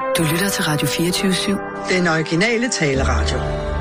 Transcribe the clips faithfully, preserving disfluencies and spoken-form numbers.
Du lytter til Radio fireogtyve syv. Den originale taleradio.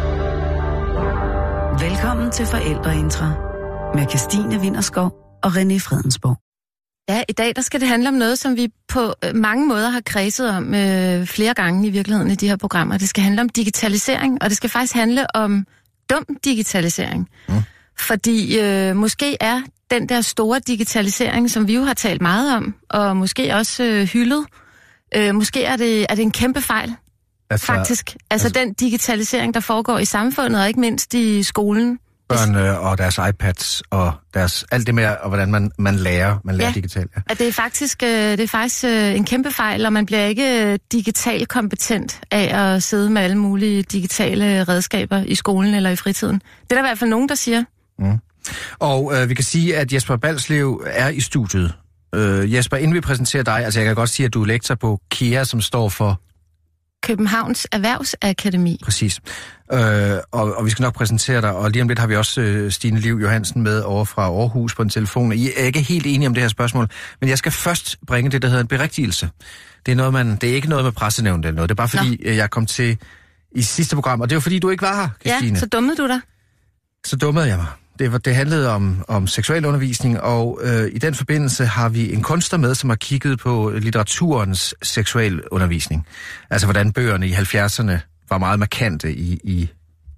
Velkommen til Forældreintra med Kirstine Vinterskov og René Fredensborg. Ja, i dag der skal det handle om noget, som vi på mange måder har kredset om øh, flere gange i virkeligheden i de her programmer. Det skal handle om digitalisering, og det skal faktisk handle om dum digitalisering. Mm. Fordi øh, måske er den der store digitalisering, som vi jo har talt meget om, og måske også øh, hyldet, øh, måske er det, er det en kæmpe fejl, altså, faktisk. Altså, altså den digitalisering, der foregår i samfundet, og ikke mindst i skolen. Børnene og deres iPads og deres alt det med, og hvordan man, man lærer, man lærer ja, digitalt. Ja, at det er faktisk, det er faktisk en kæmpe fejl, og man bliver ikke digital kompetent af at sidde med alle mulige digitale redskaber i skolen eller i fritiden. Det er der i hvert fald nogen, der siger. Mm. Og øh, vi kan sige, at Jesper Balslev er i studiet. Øh, Jesper, inden vi præsenterer dig, altså jeg kan godt sige, at du er lektor på K E A, som står for Københavns Erhvervsakademi. Præcis. Øh, og, og vi skal nok præsentere dig, og lige om lidt har vi også øh, Stine Liv Johansen med over fra Aarhus på en telefon. I er ikke helt enige om det her spørgsmål, men jeg skal først bringe det, der hedder en berigtigelse. Det er, noget, man, det er ikke noget med pressenævnet eller noget, det er bare fordi, Nå. jeg kom til i sidste program, og det var fordi, du ikke var her, Kirstine. Ja, så dummede du dig. Så dummede jeg mig. Det, var, det handlede om, om seksualundervisning, og øh, i den forbindelse har vi en kunstner med, som har kigget på litteraturens seksualundervisning. Altså hvordan bøgerne i halvfjerdserne var meget markante i, i,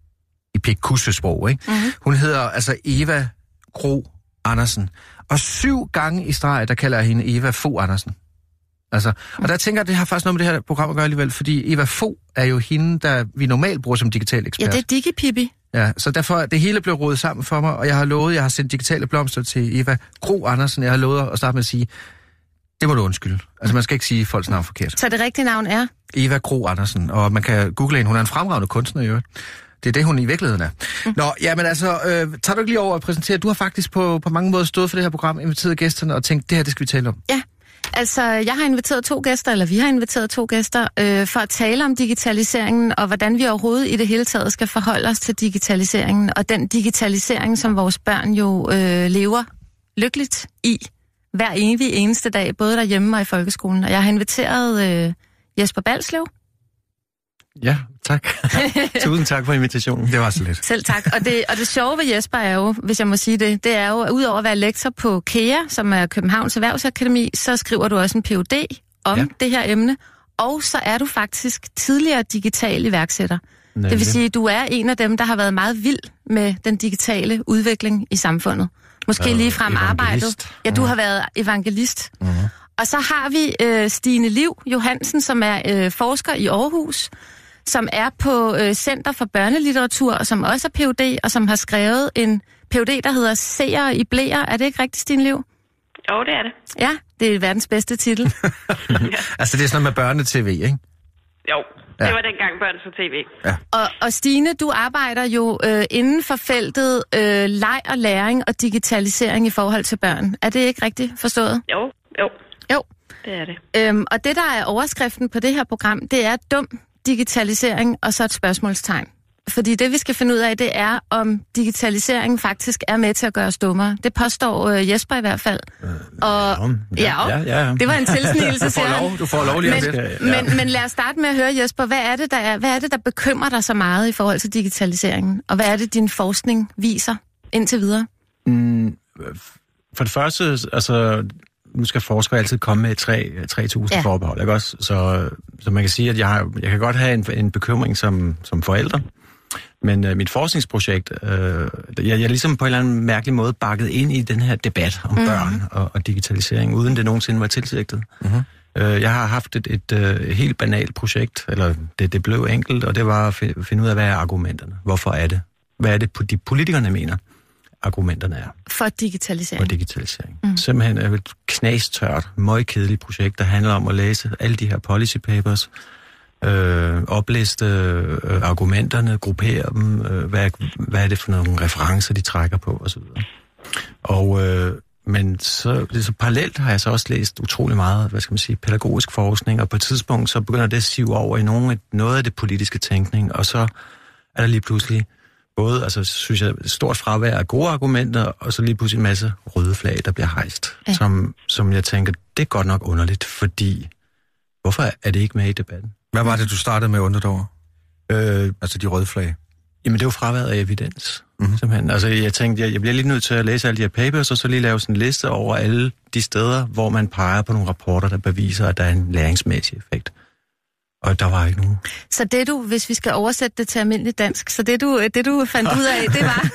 i pik-kusse-sprog, ikke? Mm-hmm. Hun hedder altså Eva Gro Andersen, og syv gange i streg, der kalder jeg hende Eva Fogh Andersen. Altså, og der tænker jeg, det har faktisk noget med det her program at gøre alligevel, fordi Eva Fogh er jo hende, der vi normalt bruger som digital ekspert. Ja, det er Digi-Pippi. Ja, så derfor det hele blev rodet sammen for mig, og jeg har lovet, jeg har sendt digitale blomster til Eva Gro Andersen. Jeg har lovet at starte med at sige, det må du undskylde. Altså man skal ikke sige folks navn forkert. Så det rigtige navn er? Eva Gro Andersen, og man kan google hende. Hun er en fremragende kunstner i øvrigt. Det er det, hun i virkeligheden er. Mm. Nå, ja, men altså, øh, tager du ikke lige over at præsentere? Du har faktisk på, på mange måder stået for det her program, inviteret gæsterne og tænkt, det her, det skal vi tale om. Ja. Altså, jeg har inviteret to gæster, eller vi har inviteret to gæster, øh, for at tale om digitaliseringen, og hvordan vi overhovedet i det hele taget skal forholde os til digitaliseringen, og den digitalisering, som vores børn jo øh, lever lykkeligt i hver evig eneste dag, både derhjemme og i folkeskolen. Og jeg har inviteret øh, Jesper Balslev. Ja, tak. Tusind tak for invitationen. Det var så lidt. Selv tak. Og det, og det sjove ved Jesper er jo, hvis jeg må sige det, det er jo, at udover at være lektor på K E A, som er Københavns Erhvervsakademi, så skriver du også en P H D om ja. det her emne. Og så er du faktisk tidligere digital iværksætter. Nemlig. Det vil sige, at du er en af dem, der har været meget vild med den digitale udvikling i samfundet. Måske øh, lige frem arbejdet. Ja, du mm. har været evangelist. Mm. Og så har vi øh, Stine Liv Johansen, som er øh, forsker i Aarhus, som er på øh, Center for Børnelitteratur, og som også er P H D, og som har skrevet en P H D, der hedder Seere i bleer. Er det ikke rigtigt, Stine Liv? Jo, det er det. Ja, det er verdens bedste titel. ja. Altså, det er sådan noget med børnetv, ikke? Jo, det ja. var dengang børn så tv. Ja. Og, og Stine, du arbejder jo øh, inden for feltet øh, leg og læring og digitalisering i forhold til børn. Er det ikke rigtigt forstået? Jo, jo. Jo. Det er det. Øhm, og det, der er overskriften på det her program, det er dum digitalisering og så et spørgsmålstegn. Fordi det, vi skal finde ud af, det er, om digitaliseringen faktisk er med til at gøre os dummere. Det påstår øh, Jesper i hvert fald. Øh, og, ja, ja, ja, ja. Det var en tilsnigelse, siger han. Du får lov lige men, det. Ja. Men, men lad os starte med at høre, Jesper, hvad er, det, der er, hvad er det, der bekymrer dig så meget i forhold til digitaliseringen? Og hvad er det, din forskning viser indtil videre? Mm, for det første, altså, nu skal forskere altid komme med tre tusind ja. forbehold, ikke også? Så, så man kan sige, at jeg, har, jeg kan godt have en, en bekymring som, som forældre, men uh, mit forskningsprojekt, uh, jeg, jeg er ligesom på en eller anden mærkelig måde bakket ind i den her debat om mm-hmm. børn og, og digitalisering, uden det nogensinde var tilsigtet. Mm-hmm. Uh, jeg har haft et, et, et helt banalt projekt, eller det, det blev enkelt, og det var at finde ud af, hvad er argumenterne? Hvorfor er det? Hvad er det, de politikerne mener? Argumenterne er. For digitalisering. For digitalisering. Mm. Simpelthen er et knastørt, møgkedeligt projekt, der handler om at læse alle de her policy papers, øh, opliste øh, argumenterne, gruppere dem, øh, hvad, hvad er det for nogle referencer, de trækker på, osv. Og, øh, men så, så parallelt har jeg så også læst utrolig meget, hvad skal man sige, pædagogisk forskning, og på et tidspunkt så begynder det at sive over i nogle, noget af det politiske tænkning, og så er der lige pludselig både, altså synes jeg, stort fravær af gode argumenter, og så lige pludselig en masse røde flag, der bliver hejst, ja. som, som jeg tænker, det er godt nok underligt, fordi hvorfor er det ikke med i debatten? Hvad var det, du startede med at undre dig over? Øh, altså de røde flag? Jamen, det er jo fraværet af evidens, mm-hmm. simpelthen. Altså, jeg tænkte, jeg, jeg bliver lige nødt til at læse alle de her papers, og så lige lave sådan en liste over alle de steder, hvor man peger på nogle rapporter, der beviser, at der er en læringsmæssig effekt. Og der var ikke nogen. Så det du, hvis vi skal oversætte det til almindelig dansk, så det du, det du fandt ud af, det var,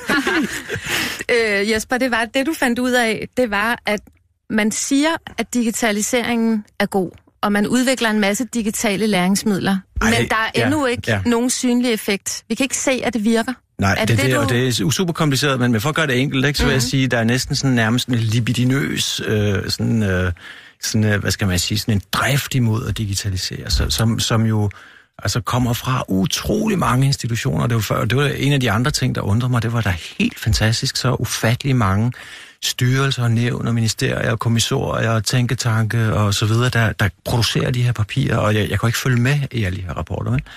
øh, Jesper, det var, det du fandt ud af, det var, at man siger, at digitaliseringen er god, og man udvikler en masse digitale læringsmidler, Ej, men der er endnu ja, ikke ja. nogen synlig effekt. Vi kan ikke se, at det virker. Nej, er det, det, det, du... og det er super kompliceret, men for at gøre det enkelt, ikke, så vil mm-hmm. jeg sige, der er næsten sådan nærmest en libidinøs, øh, sådan, øh, sådan, øh, hvad skal man sige, sådan en drift imod at digitalisere, så, som, som jo altså kommer fra utrolig mange institutioner. Det var, før, det var en af de andre ting, der undrede mig, det var da helt fantastisk, så ufattelig mange styrelser, nævn og ministerier og kommissorier og tænketanke og så videre, der, der producerer de her papirer, og jeg, jeg kan ikke følge med i alle de her rapporter, vel?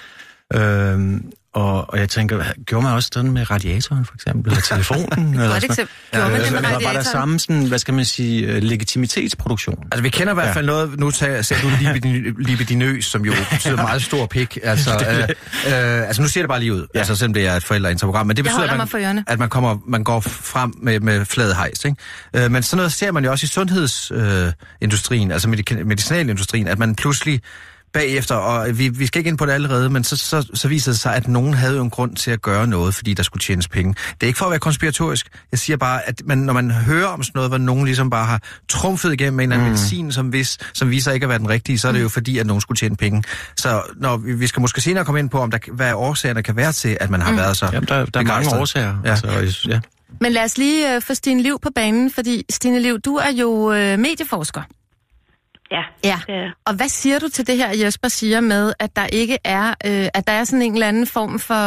Øhm, og, og jeg tænker, gjorde man også sådan med radiatoren for eksempel, eller telefonen? eller Godt eksempel. Gjorde man det med radiatoren? Var der samme sådan, hvad skal man sige, legitimitetsproduktion? Altså vi kender i hvert fald ja. noget, nu tager, ser du libidinøs, som jo betyder meget stor pik. Altså, øh, øh, altså nu ser det bare lige ud, ja. altså selvom det er et forældreinterprogram, men det betyder, at man, at man, kommer, man går frem med, med flade hejs, ikke? Øh, men sådan noget ser man jo også i sundhedsindustrien, øh, altså medic- medicinalindustrien, at man pludselig bagefter, og vi, vi skal ikke ind på det allerede, men så, så, så viser det sig, at nogen havde jo en grund til at gøre noget, fordi der skulle tjenes penge. Det er ikke for at være konspiratorisk. Jeg siger bare, at man, når man hører om sådan noget, hvor nogen ligesom bare har trumfet igennem en eller anden mm. medicin, som, vis, som viser ikke at være den rigtige, så er det jo fordi, at nogen skulle tjene penge. Så når vi, vi skal måske senere komme ind på, om der, hvad årsagerne kan være til, at man har mm. været så. Jamen, der, der er mange årsager. Ja. Altså, ja. Men lad os lige uh, få Stine Liv på banen, fordi Stine Liv, du er jo uh, medieforsker. Ja. ja. Og hvad siger du til det her, Jesper siger med, at der ikke er, øh, at der er sådan en eller anden form for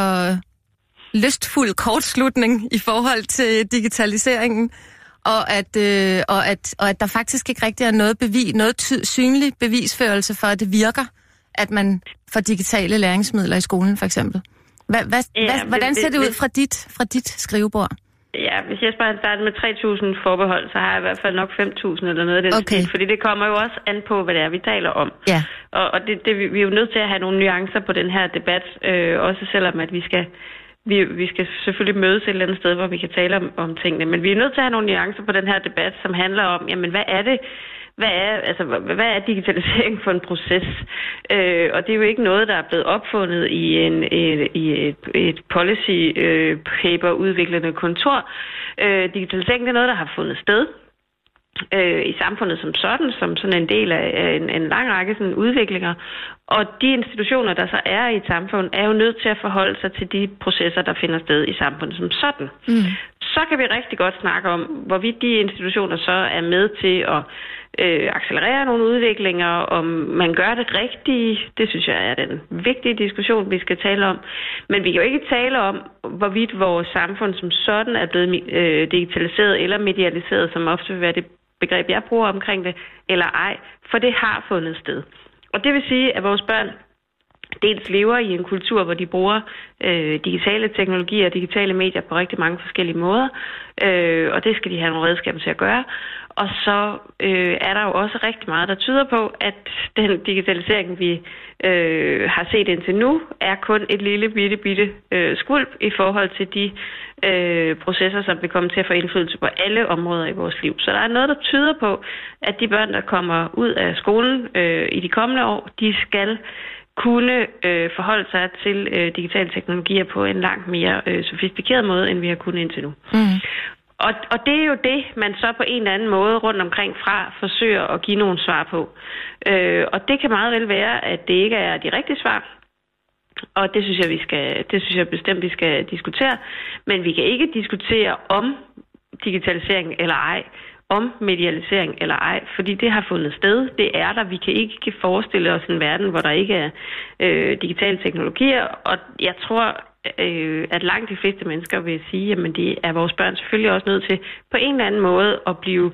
lystfuld kortslutning i forhold til digitaliseringen, og at, øh, og at, og at der faktisk ikke rigtig er noget bevis, noget ty- synlig bevisførelse for, at det virker, at man får digitale læringsmidler i skolen, for eksempel. Hva, hva, ja, hva, hvordan ser det ud fra dit, fra dit skrivebord? Ja, hvis jeg bare starter med tre tusind forbehold, så har jeg i hvert fald nok fem tusind eller noget af den okay. stil, fordi det kommer jo også an på, hvad det er, vi taler om. Ja. Og, og det, det, vi er jo nødt til at have nogle nuancer på den her debat, øh, også selvom at vi skal, vi, vi skal selvfølgelig mødes et eller andet sted, hvor vi kan tale om, om tingene. Men vi er nødt til at have nogle nuancer på den her debat, som handler om, jamen hvad er det, Hvad er, altså, hvad er digitalisering for en proces? Øh, og det er jo ikke noget, der er blevet opfundet i, en, et, i et, et policy øh, paper udviklende kontor. Øh, digitalisering det er noget, der har fundet sted øh, i samfundet som sådan, som sådan en del af en, en lang række sådan udviklinger. Og de institutioner, der så er i et samfund, er jo nødt til at forholde sig til de processer, der finder sted i samfundet som sådan. Mm. Så kan vi rigtig godt snakke om, hvorvidt de institutioner så er med til at øh, accelerere nogle udviklinger, om man gør det rigtige. Det synes jeg er den vigtige diskussion, vi skal tale om. Men vi kan jo ikke tale om, hvorvidt vores samfund som sådan er blevet øh, digitaliseret eller medialiseret, som ofte vil være det begreb, jeg bruger omkring det, eller ej. For det har fundet sted. Og det vil sige, at vores børn dels lever i en kultur, hvor de bruger øh, digitale teknologier og digitale medier på rigtig mange forskellige måder, øh, og det skal de have nogle redskaber til at gøre. Og så øh, er der jo også rigtig meget, der tyder på, at den digitalisering, vi øh, har set indtil nu, er kun et lille bitte, bitte øh, skvulp i forhold til de øh, processer, som vil komme til at få indflydelse på alle områder i vores liv. Så der er noget, der tyder på, at de børn, der kommer ud af skolen øh, i de kommende år, de skal kunne øh, forholde sig til øh, digitale teknologier på en langt mere øh, sofistikeret måde, end vi har kunnet indtil nu. Mm. Og, og det er jo det, man så på en eller anden måde rundt omkring fra forsøger at give nogle svar på. Øh, og det kan meget vel være, at det ikke er de rigtige svar. Og det synes jeg, vi skal, det synes jeg bestemt, vi skal diskutere. Men vi kan ikke diskutere om digitalisering eller ej, om medialisering eller ej, fordi det har fundet sted. Det er der. Vi kan ikke forestille os en verden, hvor der ikke er øh, digitale teknologier. Og jeg tror, øh, at langt de fleste mennesker vil sige, at det er vores børn selvfølgelig også nødt til på en eller anden måde at blive,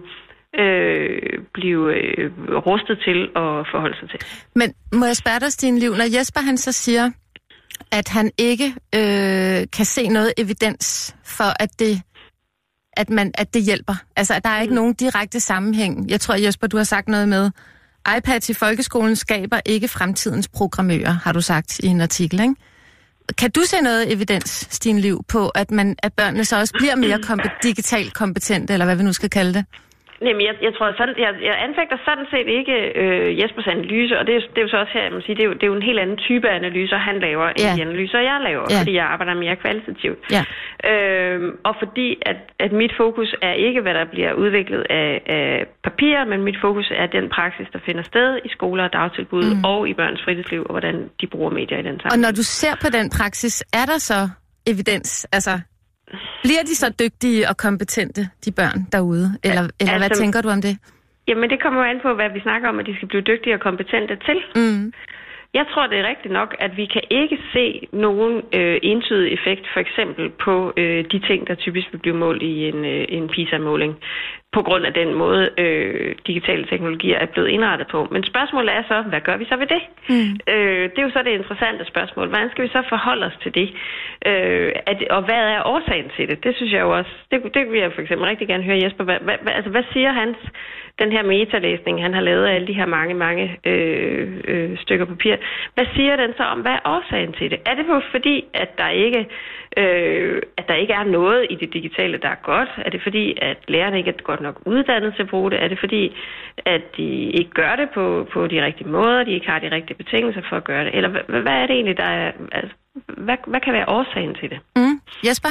øh, blive øh, rustet til at forholde sig til. Men må jeg spørge dig, Stine Liv, når Jesper han så siger, at han ikke øh, kan se noget evidens for, at det At, man, at det hjælper. Altså, at der er ikke nogen direkte sammenhæng. Jeg tror, Jesper, du har sagt noget med, iPads i folkeskolen skaber ikke fremtidens programmører, har du sagt i en artikel, ikke? Kan du se noget evidens, Stine Liv, på, at, man, at børnene så også bliver mere kompe- digitalt kompetente, eller hvad vi nu skal kalde det? Jamen, jeg, jeg tror sådan, jeg, jeg anfægter sådan set ikke øh, Jespers analyse, og det er, det er jo så også her, jeg må sige, det er jo, det er jo en helt anden type analyser, han laver, ja. end de analyser, jeg laver, ja. fordi jeg arbejder mere kvalitativt. Ja. Øh, og fordi, at, at mit fokus er ikke, hvad der bliver udviklet af, af papir, men mit fokus er den praksis, der finder sted i skoler og dagtilbud mm. og i børns fritidsliv, og hvordan de bruger medier i den sammenhæng. Og når du ser på den praksis, er der så evidens, altså... Bliver de så dygtige og kompetente, de børn derude? Eller, eller altså, hvad tænker du om det? Jamen, det kommer jo an på, hvad vi snakker om, at de skal blive dygtige og kompetente til. Mm. Jeg tror, det er rigtigt nok, at vi kan ikke se nogen øh, entydig effekt, for eksempel på øh, de ting, der typisk vil blive målt i en, øh, en PISA-måling, på grund af den måde, øh, digitale teknologier er blevet indrettet på. Men spørgsmålet er så, hvad gør vi så ved det? Mm. Øh, det er jo så det interessante spørgsmål. Hvordan skal vi så forholde os til det? Øh, at, og hvad er årsagen til det? Det synes jeg jo også, det, det vil jeg for eksempel rigtig gerne høre Jesper. Hvad, hvad, altså, hvad siger hans, den her metalæsning, han har lavet af alle de her mange, mange øh, øh, stykker papir? Hvad siger den så om, hvad er årsagen til det? Er det på fordi, at der ikke, øh, at der ikke er noget i det digitale, der er godt? Er det fordi, at lærerne ikke er godt nok uddannet til at bruge det? Er det fordi, at de ikke gør det på, på de rigtige måder, de ikke har de rigtige betingelser for at gøre det? Eller hvad, hvad er det egentlig, der er... Altså, hvad, hvad kan være årsagen til det? Mm. Jesper?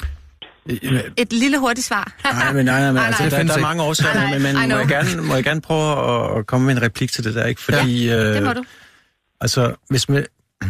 Et lille hurtigt svar. nej, men nej, nej, men, altså, der, der er mange årsager, nej, men, men må, jeg gerne, må jeg gerne prøve at, at komme med en replik til det der, ikke? Fordi... Ja, øh, det må du. Altså, hvis man...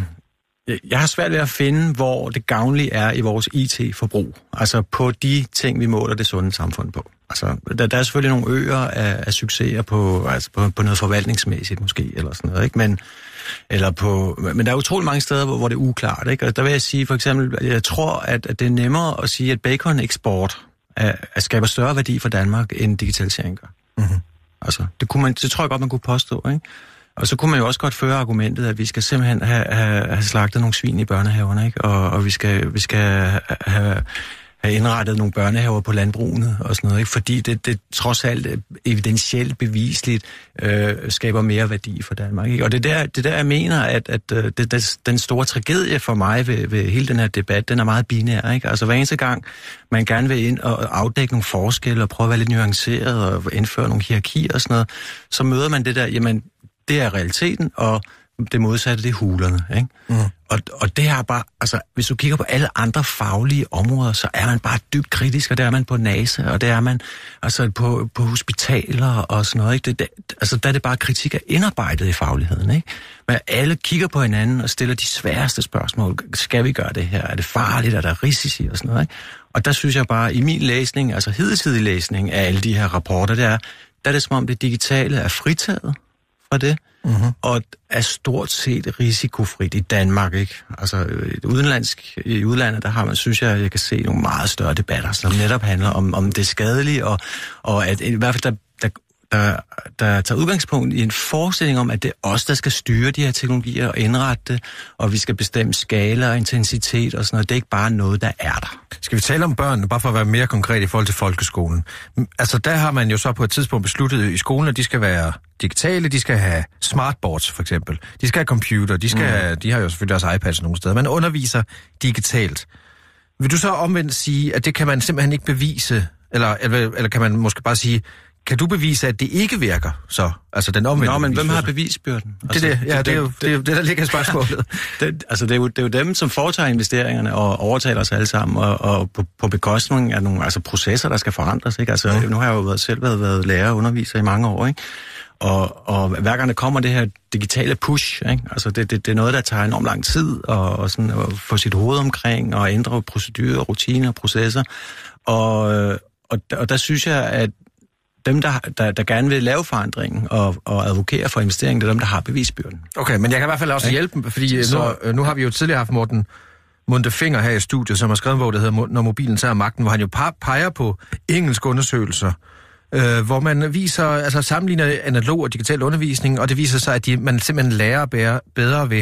Jeg har svært ved at finde, hvor det gavnlige er i vores I T-forbrug. Altså på de ting, vi måler det sunde samfund på. Altså, der, der er selvfølgelig nogle øer af, af succeser på, altså på, på noget forvaltningsmæssigt måske, eller sådan noget, ikke? Men, eller på, men der er utrolig mange steder, hvor, hvor det er uklart, ikke? Og der vil jeg sige for eksempel, at jeg tror, at, at det er nemmere at sige, at bacon-eksport er, er skaber større værdi for Danmark, end digitalisering gør. Mm-hmm. Altså, det, kunne man, det tror jeg godt, man kunne påstå, ikke? Og så kunne man jo også godt føre argumentet, at vi skal simpelthen have, have, have slagtet nogle svin i børnehaverne, ikke? Og, og vi skal, vi skal have, have indrettet nogle børnehaver på landbrugene og sådan noget, ikke? Fordi det, det trods alt evidentielt bevisligt øh, skaber mere værdi for Danmark, ikke? Og det der, det der jeg mener, at, at det, det, den store tragedie for mig ved, ved hele den her debat, den er meget binær, ikke? Altså hver eneste gang, man gerne vil ind og afdække nogle forskelle og prøve at være lidt nuanceret og indføre nogle hierarkier og sådan noget, så møder man det der, jamen, det er realiteten, og det modsatte, det er hulerne, ikke? Mm. Og, og det er bare, altså, hvis du kigger på alle andre faglige områder, så er man bare dybt kritisk, og det er man på NASA, og det er man altså på, på hospitaler og sådan noget, ikke? Det, det, altså, der er det bare kritik af indarbejdet i fagligheden, ikke? Men alle kigger på hinanden og stiller de sværeste spørgsmål. Skal vi gøre det her? Er det farligt? Er der risici? Og sådan noget, ikke? Og der synes jeg bare, i min læsning, altså hidtidig læsning af alle de her rapporter, det er, der er det som om det digitale er fritaget fra det, mm-hmm. og er stort set risikofrit i Danmark, ikke? Altså udenlandsk, i udlandet, der har man, synes jeg, jeg kan se nogle meget større debatter, som netop handler om, om det skadelige, og, og at i hvert fald der, der, der, der tager udgangspunkt i en forestilling om, at det er os, der skal styre de her teknologier og indrette det, og vi skal bestemme skala og intensitet og sådan noget. Det er ikke bare noget, der er der. Skal vi tale om børnene, bare for at være mere konkret i forhold til folkeskolen? Altså, der har man jo så på et tidspunkt besluttet i skolen, at de skal være digitale, de skal have smartboards for eksempel, de skal have computer, de, skal mm. have, de har jo selvfølgelig også iPads nogle steder. Man underviser digitalt. Vil du så omvendt sige, at det kan man simpelthen ikke bevise, eller, eller, eller kan man måske bare sige, kan du bevise, at det ikke virker så? Altså den omvendte. Nå, men hvem har bevisbyrden? Altså, det, det, ja, det, det, er jo, det, det er jo det, der ligger i spørgsmålet. det, altså det er, jo, det er jo dem, som foretager investeringerne og overtaler os alle sammen, og, og på, på bekostning af nogle altså processer, der skal forandres, ikke? Altså mm. nu har jeg jo været, selv været, været lærer og underviser i mange år, ikke? Og, og hver gang der kommer det her digitale push, ikke? Altså det, det, det er noget, der tager enormt lang tid og, og sådan, at få sit hoved omkring og ændre procedurer, rutiner og processer. Og, og, og der synes jeg, at dem, der, der, der gerne vil lave forandringen og, og advokere for investeringen, det er dem, der har bevisbyrden. Okay, men jeg kan i hvert fald også hjælpe, fordi så, nu, nu har vi jo tidligere haft Morten Munde-Finger her i studiet, som har skrevet en bog, der hedder Når mobilen tager magten, hvor han jo peger på engelske undersøgelser, øh, hvor man viser, altså sammenligner analog og digital undervisning, og det viser sig, at de, man simpelthen lærer bedre, bedre ved, ved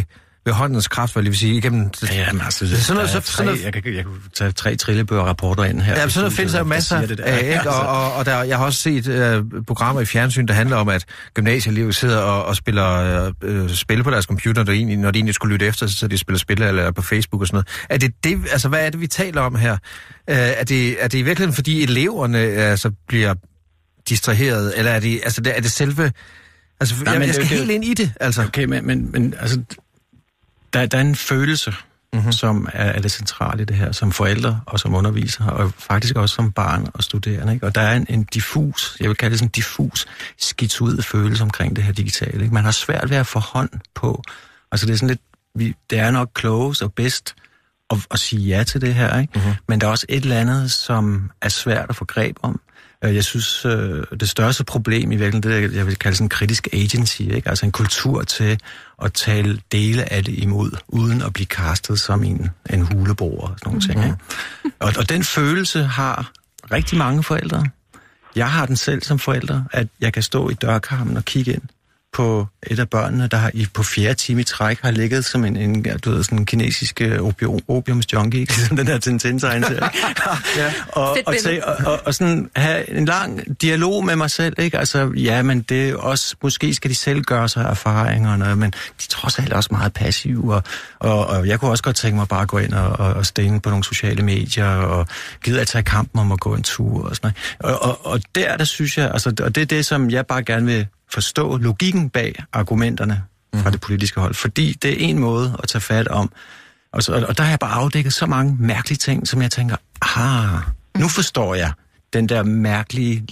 ved håndens kraft, hvad jeg vil sige, igennem... Ja, jamen, altså, det, sådan noget, så, tre, sådan noget, jeg, kan, jeg kunne tage tre trillebør-rapporter ind her. Ja, sådan noget findes der masser af, ikke? Og, og, og der, jeg har også set uh, programmer i fjernsyn, der handler om, at gymnasieelever sidder og, og spiller uh, spil på deres computer, når de, egentlig, når de egentlig skulle lytte efter, så de spiller spil eller på Facebook og sådan noget. Er det det, altså hvad er det, vi taler om her? Uh, er, det, er det i virkeligheden, fordi eleverne altså, bliver distraheret, eller er det, altså, er det selve... Altså, Nej, jeg, jeg skal det, helt det, ind i det, altså. Okay, men, men, men altså, der, der er en følelse, mm-hmm. som er, er det centrale i det her, som forældre og som underviser, og faktisk også som barn og studerende, ikke? Og der er en, en diffus, jeg vil kalde det sådan en diffus, skizoid følelse omkring det her digitale, ikke? Man har svært ved at få hånd på, altså det er sådan lidt, vi, det er nok klogest og bedst at, at sige ja til det her, ikke? Mm-hmm. Men der er også et eller andet, som er svært at få greb om. Jeg synes, det største problem i virkeligheden, det er, jeg vil kalde sådan en kritisk agency, ikke? Altså en kultur til at tale dele af det imod, uden at blive castet som en, en huleboer og sådan nogle ting, ikke? Og, og den følelse har rigtig mange forældre. Jeg har den selv som forælder, at jeg kan stå i dørkarmen og kigge ind på et af børnene, der har i, på fjerde time i træk har ligget som en, en du ved, sådan en kinesisk opium, opiumsjunkie, ikke? Som den der Tintin-tegn til, ja. og, og, til, og, og, og sådan have en lang dialog med mig selv, ikke? Altså, ja, men det er også, måske skal de selv gøre sig erfaringerne, men de er trods alt også meget passive, og, og, og jeg kunne også godt tænke mig bare at gå ind og, og, og stene på nogle sociale medier, og gide at tage kampen om at gå en tur, og sådan noget. Og, og, og der, der synes jeg, altså, og det er det, som jeg bare gerne vil forstå logikken bag argumenterne fra mm. det politiske hold. Fordi det er en måde at tage fat om. Og, så, og der har jeg bare afdækket så mange mærkelige ting, som jeg tænker, ah, nu forstår jeg den der mærkelige,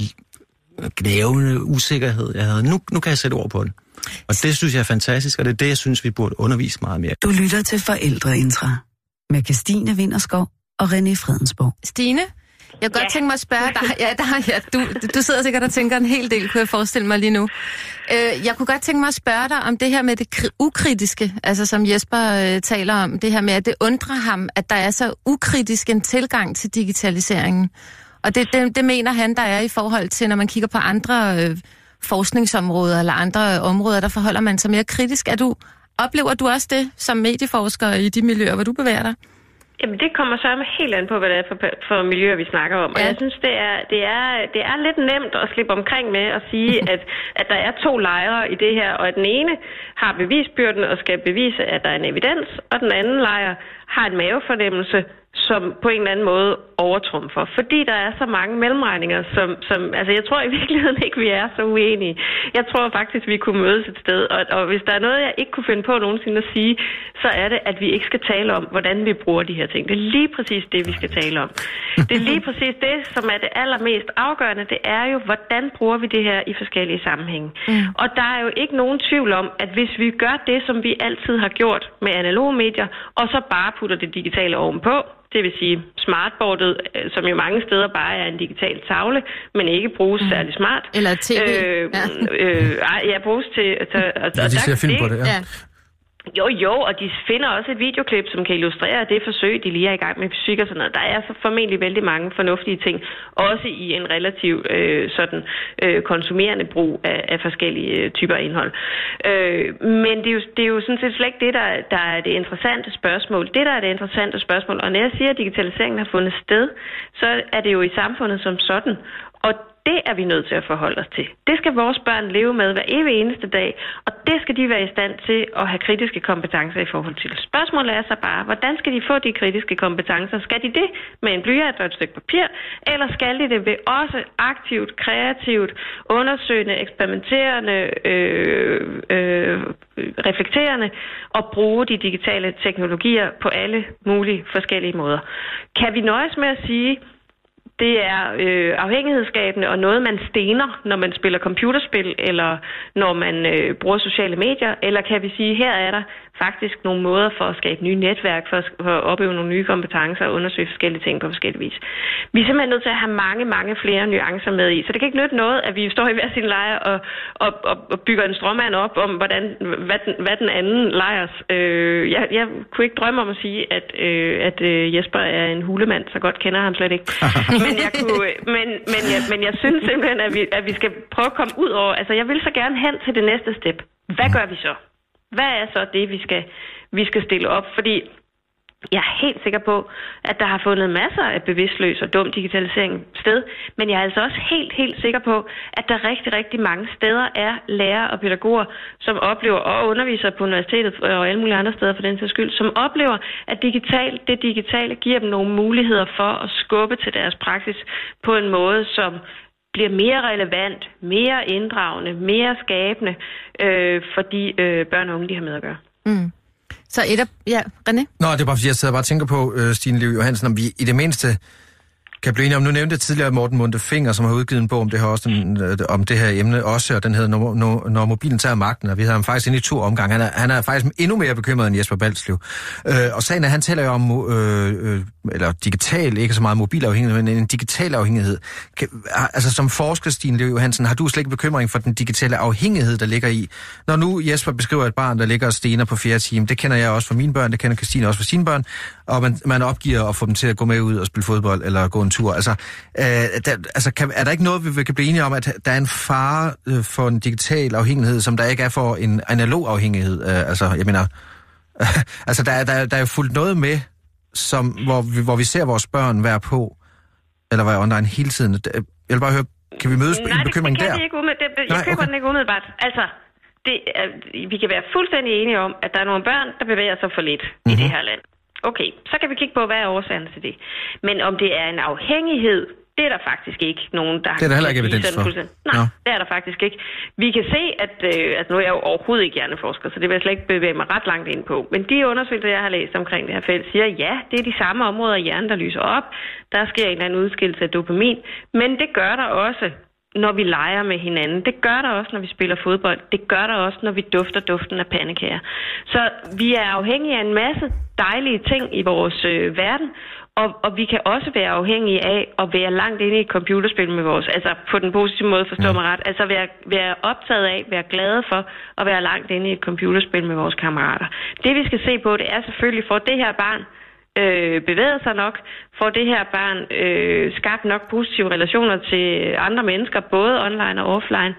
gnævende usikkerhed, jeg havde. Nu, nu kan jeg sætte ord på den. Og det synes jeg er fantastisk, og det er det, jeg synes, vi burde undervise meget mere. Du lytter til Forældreintra med Kirstine Winterskov og René Fredensborg. Stine? Jeg kunne godt ja. tænke mig at spørge dig. Ja, der, ja, du, du sidder sikkert og tænker en hel del, kunne jeg forestille mig lige nu. Øh, jeg kunne godt tænke mig at spørge dig om det her med det ukritiske, altså som Jesper øh, taler om, det her med, at det undrer ham, at der er så ukritisk en tilgang til digitaliseringen. Og det, det, det mener han, der er i forhold til, når man kigger på andre øh, forskningsområder eller andre områder, der forholder man sig mere kritisk. Er du, oplever du også det som medieforsker i de miljøer, hvor du bevæger dig? Jamen, det kommer så helt an på, hvad det er for, for miljøer, vi snakker om. Og ja. jeg synes, det er, det, er, det er lidt nemt at slippe omkring med at sige, at, at der er to lejre i det her, og at den ene har bevisbyrden og skal bevise, at der er en evidens, og den anden lejr har en mavefornemmelse, som på en eller anden måde overtrumfer. Fordi der er så mange mellemregninger, som, som... Altså, jeg tror i virkeligheden ikke, vi er så uenige. Jeg tror faktisk, vi kunne mødes et sted, og, og hvis der er noget, jeg ikke kunne finde på nogensinde at sige, så er det, at vi ikke skal tale om, hvordan vi bruger de her ting. Det er lige præcis det, vi skal tale om. Det er lige præcis det, som er det allermest afgørende. Det er jo, hvordan bruger vi det her i forskellige sammenhænge. Mm. Og der er jo ikke nogen tvivl om, at hvis vi gør det, som vi altid har gjort med analoge medier, og så bare putter det digitale ovenpå, det vil sige smartboardet, som jo mange steder bare er en digital tavle, men ikke bruges mm. særlig smart. Eller tv. Øh, ja. øh, ja, bruges til... til og, ja, de ser film på det, ja. ja. Jo, jo, og de finder også et videoklip, som kan illustrere det forsøg, de lige er i gang med fysik og sådan noget. Der er så formentlig vældig mange fornuftige ting, også i en relativt øh, sådan øh, konsumerende brug af, af forskellige øh, typer indhold. Øh, men det er, jo, det er jo sådan set slet ikke det, der, der er det interessante spørgsmål. Det, der er det interessante spørgsmål, og når jeg siger, at digitaliseringen har fundet sted, så er det jo i samfundet som sådan. Og det er vi nødt til at forholde os til. Det skal vores børn leve med hver evig eneste dag, og det skal de være i stand til at have kritiske kompetencer i forhold til. Spørgsmålet er så bare, hvordan skal de få de kritiske kompetencer? Skal de det med en blyant og et stykke papir, eller skal de det ved også aktivt, kreativt, undersøgende, eksperimenterende, øh, øh, reflekterende og bruge de digitale teknologier på alle mulige forskellige måder? Kan vi nøjes med at sige, det er øh, afhængighedsskabende og noget, man stener, når man spiller computerspil, eller når man øh, bruger sociale medier? Eller kan vi sige, her er der faktisk nogle måder for at skabe nye netværk, for at, for at opøve nogle nye kompetencer og undersøge forskellige ting på forskellige vis. Vi er simpelthen nødt til at have mange, mange flere nuancer med i. Så det kan ikke nytte noget, at vi står i hver sin lejr og, og, og, og bygger en stråmand op om, hvordan, hvad, den, hvad den anden lejrs. Øh, jeg, jeg kunne ikke drømme om at sige, at, øh, at øh, Jesper er en hulemand, så godt kender ham slet ikke. Men jeg, kunne, men, men, jeg, men jeg synes simpelthen, at vi, at vi skal prøve at komme ud over... Altså, jeg vil så gerne hen til det næste step. Hvad gør vi så? Hvad er så det, vi skal, vi skal stille op? Fordi jeg er helt sikker på, at der har fundet masser af bevidstløs og dum digitalisering sted, men jeg er altså også helt, helt sikker på, at der rigtig, rigtig mange steder er lærere og pædagoger, som oplever, og undervisere på universitetet og alle mulige andre steder for den sags skyld, som oplever, at digital, det digitale giver dem nogle muligheder for at skubbe til deres praksis på en måde, som bliver mere relevant, mere inddragende, mere skabende øh, for de øh, børn og unge, de har med at gøre. Mm. Så et af... Ja, René? Nå, det er bare fordi, jeg sidder bare og tænker på, øh, Stine Liv Johansen, om vi i det mindste kan blive enige om. Nu nævnte jeg tidligere Morten Munde Finger, som har udgivet en bog om det her, også den, øh, om det her emne også, og den hedder Når, når, når mobilen tager magten, og vi havde ham faktisk inde i to omgange. Han er, han er faktisk endnu mere bekymret end Jesper Balslev. Øh, og sagen er, han taler jo om, øh, øh, eller digital, ikke så meget mobilafhængighed, men en digital afhængighed. Kan, altså som forsker, Stine Liv Johansen, har du slet ikke bekymring for den digitale afhængighed, der ligger i? Når nu Jesper beskriver et barn, der ligger og stener på fjerde time, det kender jeg også fra mine børn, det kender Christine også fra sine børn, og man, man opgiver at få dem til at gå med ud og spille fodbold eller gå en tur. Altså, øh, der, altså kan, er der ikke noget, vi kan blive enige om, at der er en fare øh, for en digital afhængighed, som der ikke er for en analog afhængighed? Øh, altså, jeg mener, øh, altså der, der, der er jo fuldt noget med, som, hvor, vi, hvor vi ser vores børn være på, eller være online hele tiden. Jeg vil bare høre, kan vi mødes på en bekymring der? Nej, det kan vi ikke umiddelbart. Jeg Nej, køber okay. den ikke umiddelbart. Altså, det, uh, vi kan være fuldstændig enige om, at der er nogle børn, der bevæger sig for lidt mm-hmm. i det her land. Okay, så kan vi kigge på, hvad er årsagen til det. Men om det er en afhængighed, det er der faktisk ikke nogen, der har... Det er der heller ikke evidens for. Nej, ja. Det er der faktisk ikke. Vi kan se, at... Øh, altså nu er jeg jo overhovedet ikke hjerneforsker, så det vil jeg slet ikke bevæge mig ret langt ind på. Men de undersøgelser, jeg har læst omkring det her felt, siger, ja, det er de samme områder i hjernen, der lyser op. Der sker en eller anden udskillelse af dopamin. Men det gør der også, når vi leger med hinanden. Det gør der også, når vi spiller fodbold. Det gør der også, når vi dufter duften af pandekager. Så vi er afhængige af en masse dejlige ting i vores øh, verden, og, og vi kan også være afhængige af at være langt inde i et computerspil med vores, altså på den positive måde, forstår mig ret, altså være, være optaget af, være glade for at være langt inde i et computerspil med vores kammerater. Det vi skal se på, det er selvfølgelig for det her barn, Øh, bevæget sig nok, får det her barn øh, skabt nok positive relationer til andre mennesker, både online og offline.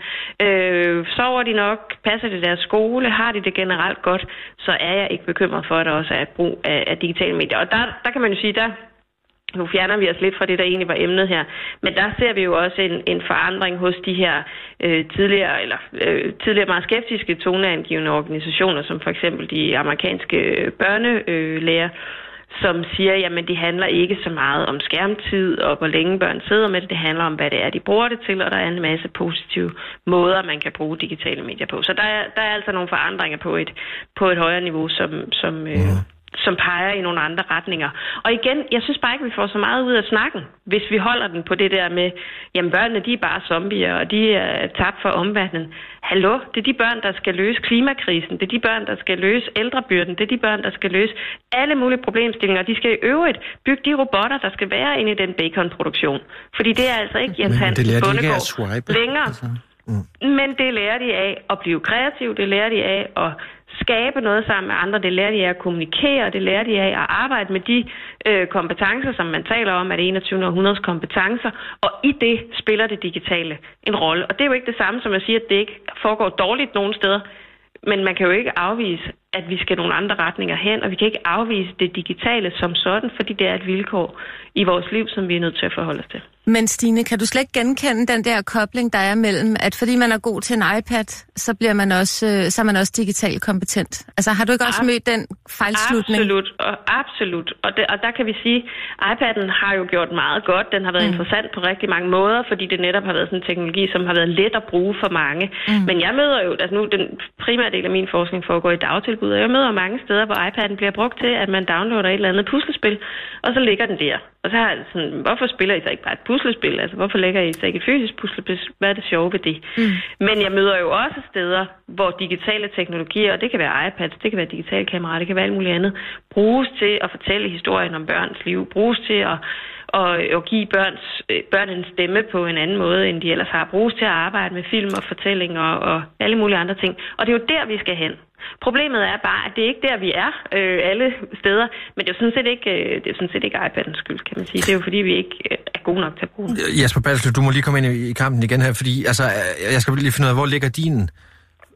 Øh, sover de nok, passer det deres skole, har de det generelt godt, så er jeg ikke bekymret for, at der også er et brug af, af digitale medier. Og der, der kan man jo sige, der nu fjerner vi os lidt fra det, der egentlig var emnet her, men der ser vi jo også en, en forandring hos de her øh, tidligere, eller øh, tidligere meget skeptiske toneangivende organisationer, som for eksempel de amerikanske børnelæger, som siger, jamen det handler ikke så meget om skærmtid og hvor længe børn sidder med det. Det handler om, hvad det er, de bruger det til, og der er en masse positive måder, man kan bruge digitale medier på. Så der er, der er altså nogle forandringer på et, på et højere niveau, som, som, øh, som peger i nogle andre retninger. Og igen, jeg synes bare ikke, vi får så meget ud af snakken, hvis vi holder den på det der med, jamen børnene, de er bare zombier, og de er tabt for omverdenen. Hallo, det er de børn, der skal løse klimakrisen, det er de børn, der skal løse ældrebyrden, det er de børn, der skal løse alle mulige problemstillinger. De skal i øvrigt bygge de robotter, der skal være inde i den baconproduktion. Fordi det er altså ikke Jens Hansen Bondegård længere. Altså. Mm. Men det lærer de af at blive kreative, det lærer de af at skabe noget sammen med andre, det lærer de af at kommunikere, det lærer de af at arbejde med de øh, kompetencer, som man taler om, at enogtyvende århundredes kompetencer, og i det spiller det digitale en rolle. Og det er jo ikke det samme som at sige, at det ikke foregår dårligt nogen steder, men man kan jo ikke afvise, at vi skal nogle andre retninger hen, og vi kan ikke afvise det digitale som sådan, fordi det er et vilkår i vores liv, som vi er nødt til at forholde os til. Men Stine, kan du slet ikke genkende den der kobling, der er mellem, at fordi man er god til en iPad, så bliver man også, så er man også digitalt kompetent? Altså har du ikke også Ab- mødt den fejlslutning? Absolut, og absolut. Og, det, og der kan vi sige, iPad'en har jo gjort meget godt. Den har været mm. interessant på rigtig mange måder, fordi det netop har været sådan en teknologi, som har været let at bruge for mange. Mm. Men jeg møder jo, altså nu den primære del af min forskning foregår i dagtilbud, og jeg møder mange steder, hvor iPad'en bliver brugt til, at man downloader et eller andet puslespil, og så ligger den der. Og så har jeg sådan, hvorfor spiller I så ikke bare et puslespil? Altså, hvorfor lægger I så ikke et fysisk puslespil? Hvad er det sjove ved det? Mm. Men jeg møder jo også steder, hvor digitale teknologier, og det kan være iPads, det kan være digitale kameraer, det kan være alt muligt andet, bruges til at fortælle historien om børns liv, bruges til at, at, at give børns, børn en stemme på en anden måde, end de ellers har, bruges til at arbejde med film og fortællinger og alle mulige andre ting. Og det er jo der, vi skal hen. Problemet er bare, at det er ikke der, vi er øh, alle steder, men det er jo sådan set ikke, øh, det er sådan set ikke iPad'ens skyld, kan man sige. Det er jo fordi, vi ikke øh, er gode nok til at bruge den. Jesper Balslev, du må lige komme ind i, i kampen igen her, fordi altså, jeg skal lige finde ud af, hvor ligger din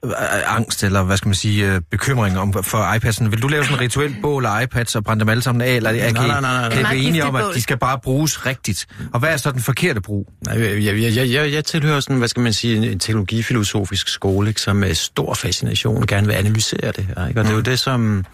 øh, angst, eller hvad skal man sige, øh, bekymring om, for iPadsen. Vil du lave sådan en rituel bål af iPads og brænde dem alle sammen af, eller er nej, nej, nej, nej. kan I blive enige om, at de skal bare bruges rigtigt? Og hvad er så den forkerte brug? Jeg, jeg, jeg, jeg, jeg tilhører sådan, hvad skal man sige, en teknologifilosofisk skole, ikke, som med stor fascination gerne vil analysere det her, ikke? Og det er jo det, som...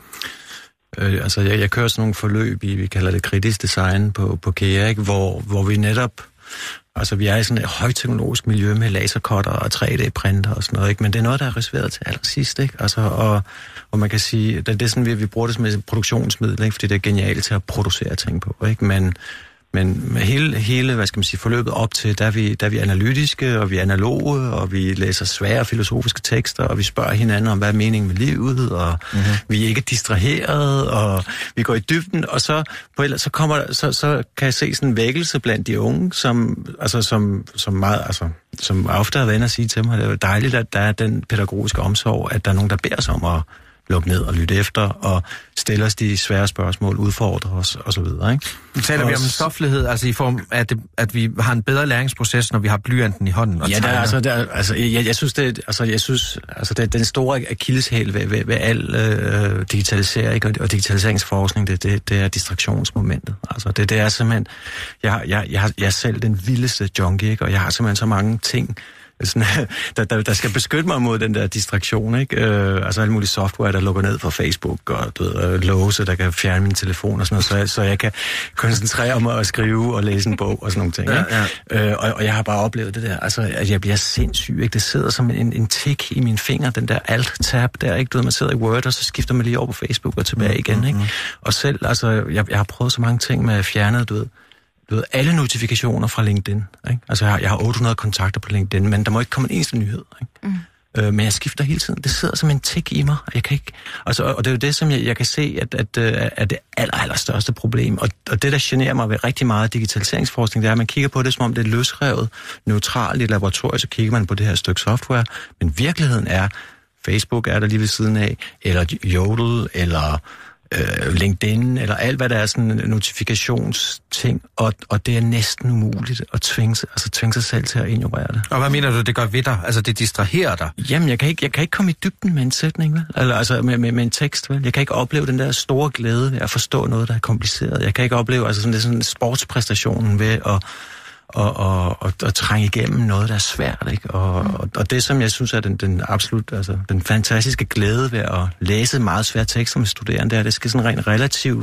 Øh, altså, jeg, jeg kører sådan nogle forløb i, vi kalder det kritisk design på, på Kea, ikke? Hvor, hvor vi netop... Altså, vi er i sådan et højteknologisk miljø med lasercutter og tre D-printer og sådan noget, ikke? Men det er noget, der er reserveret til allersidst, ikke? Altså, og, og man kan sige, det, det er sådan, vi, vi bruger det som et produktionsmiddel, ikke? Fordi det er genialt til at producere ting på, ikke? Men, men med hele, hele, hvad skal man sige, forløbet op til, der er, vi, der er vi analytiske, og vi er analoge, og vi læser svære filosofiske tekster, og vi spørger hinanden om, hvad er meningen med livet, og mm-hmm. vi er ikke distraheret, og vi går i dybden, og så, på, så, kommer, så, så kan jeg se sådan en vækkelse blandt de unge, som, altså, som, som, meget, altså, som ofte har været inde at sige til mig, det er jo dejligt, at der er den pædagogiske omsorg, at der er nogen, der beder os om at lukke ned og lytte efter, og stille os de svære spørgsmål, udfordre os, og så videre, ikke? Nu taler vi om stoflighed, altså i form af, det, at vi har en bedre læringsproces, når vi har blyanten i hånden og ja, tegner. Ja, altså, der, altså jeg, jeg synes, det, altså, jeg synes, altså, det, den store akilleshæl ved, ved, ved al øh, digitalisering og, og digitaliseringsforskning, det, det, det er distraktionsmomentet. Altså, det, det er simpelthen, jeg, jeg, jeg, jeg er selv den vildeste junkie, ikke? Og jeg har simpelthen så mange ting, sådan, der, der, der skal beskytte mig mod den der distraktion, ikke? Øh, altså alle mulige software, der lukker ned fra Facebook, og du ved, øh, låse, der kan fjerne min telefon og sådan noget, så jeg, så jeg kan koncentrere mig og skrive og læse en bog og sådan nogle ting, ikke? Ja, ja. Øh, og, og jeg har bare oplevet det der, altså at jeg bliver sindssyg, ikke? Det sidder som en, en tik i mine fingre, den der alt-tab der, ikke? Du ved, man sidder i Word, og så skifter man lige over på Facebook og tilbage mm, igen, ikke? Mm, mm. Og selv, altså, jeg, jeg har prøvet så mange ting med at fjerne, du ved, Du ved, alle notifikationer fra LinkedIn. Ikke? Altså, jeg har, jeg har otte hundrede kontakter på LinkedIn, men der må ikke komme en eneste nyhed. Ikke? Mm. Øh, men jeg skifter hele tiden. Det sidder som en tik i mig, og jeg kan ikke... Altså, og det er jo det, som jeg, jeg kan se, at, at, at, at det aller, aller største problem. Og, og det, der generer mig ved rigtig meget digitaliseringsforskning, det er, at man kigger på det, som om det er løsrevet, neutralt i et laboratorium, så kigger man på det her stykke software. Men virkeligheden er, Facebook er der lige ved siden af, eller Jodel, eller... Øh, LinkedIn, eller alt, hvad der er sådan notifikationsting, og, og det er næsten umuligt at tvinge, altså tvinge sig selv til at ignorere det. Og hvad mener du, det gør ved dig? Altså, det distraherer dig? Jamen, jeg kan ikke, jeg kan ikke komme i dybden med en sætning, vel? Eller, altså med, med, med en tekst, vel? Jeg kan ikke opleve den der store glæde ved at forstå noget, der er kompliceret. Jeg kan ikke opleve, altså sådan, det er sådan sportspræstationen ved at Og, og, og, og trænge igennem noget, der er svært, ikke? Og, mm. og, og det, som jeg synes er den, den absolut, altså den fantastiske glæde ved at læse meget svære tekster med studerende, der, det skal sådan rent relativt,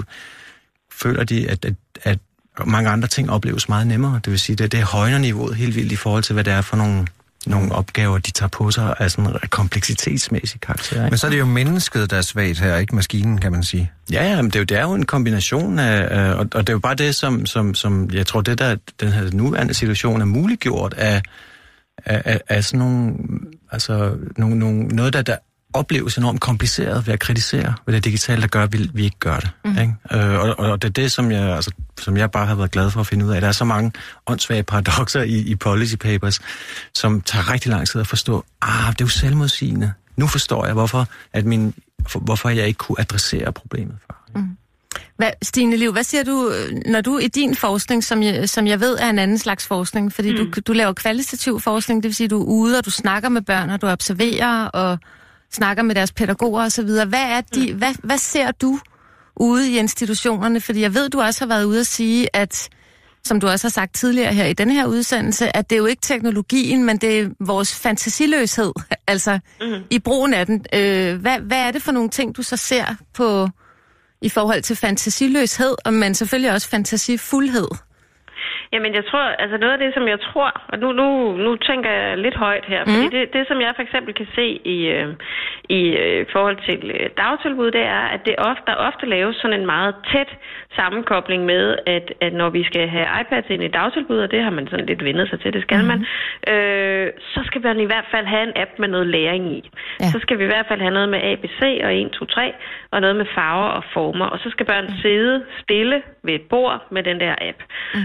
føler de, at, at, at mange andre ting opleves meget nemmere. Det vil sige, det, det højner niveauet helt vildt i forhold til, hvad det er for nogle, nogle opgaver, de tager på sig af sådan en kompleksitetsmæssig karakter. Ikke? Men så er det jo mennesket, der er svagt her, ikke maskinen, kan man sige. Ja, ja, men det er jo, det er jo en kombination af, og, og det er jo bare det, som, som, som jeg tror, det der, den her nuværende situation er muliggjort af, af, af, af sådan nogle, altså nogle, nogle, noget, der, der opleves enormt kompliceret ved at kritisere, ved det digitale, der gør, at vi, vi ikke gør det. Mm. Ikke? Øh, og, og det er det, som jeg, altså, som jeg bare har været glad for at finde ud af. Der er så mange åndssvage paradokser i, i policy papers, som tager rigtig lang tid at forstå. Ah, det er jo selvmodsigende. Nu forstår jeg, hvorfor, at min, for, hvorfor jeg ikke kunne adressere problemet før. Mm. Hvad, Stine Liv, hvad siger du, når du i din forskning, som jeg, som jeg ved er en anden slags forskning, fordi mm. du, du laver kvalitativ forskning, det vil sige, du er ude, og du snakker med børn, og du observerer, og snakker med deres pædagoger og så videre. Hvad er de, mm. hvad, hvad ser du ude i institutionerne? Fordi jeg ved, du også har været ude at sige, at, som du også har sagt tidligere her i denne her udsendelse, at det er jo ikke teknologien, men det er vores fantasiløshed, altså mm. i brugen af den. Øh, hvad, hvad er det for nogle ting, du så ser på i forhold til fantasiløshed, men selvfølgelig også fantasifuldhed? Jamen, jeg tror, altså noget af det, som jeg tror, og nu, nu, nu tænker jeg lidt højt her, mm. fordi det, det, som jeg for eksempel kan se i, øh, i øh, forhold til øh, dagtilbud, det er, at det ofte, der ofte laves sådan en meget tæt sammenkobling med, at, at når vi skal have iPads ind i dagtilbud, og det har man sådan lidt vendet sig til, det skal mm. man, øh, så skal man i hvert fald have en app med noget læring i. Ja. Så skal vi i hvert fald have noget med A B C og en, to, tre, og noget med farver og former, og så skal børn mm. sidde stille ved et bord med den der app. Mm. Øh,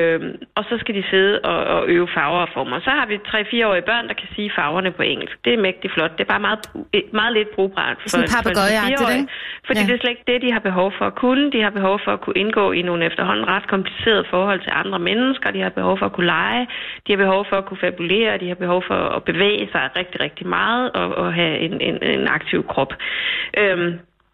øh, og så skal de sidde og, og øve farver og former. Så har vi tre-fireårige børn, der kan sige farverne på engelsk. Det er mægtigt flot. Det er bare meget, meget lidt brugbart for, sådan for en fire-årig. Fordi ja. Det er slet ikke det, de har behov for at kunne. De har behov for at kunne indgå i nogle efterhånden ret komplicerede forhold til andre mennesker. De har behov for at kunne lege. De har behov for at kunne fabulere. De har behov for at bevæge sig rigtig, rigtig meget og, og have en, en, en aktiv krop. Øhm,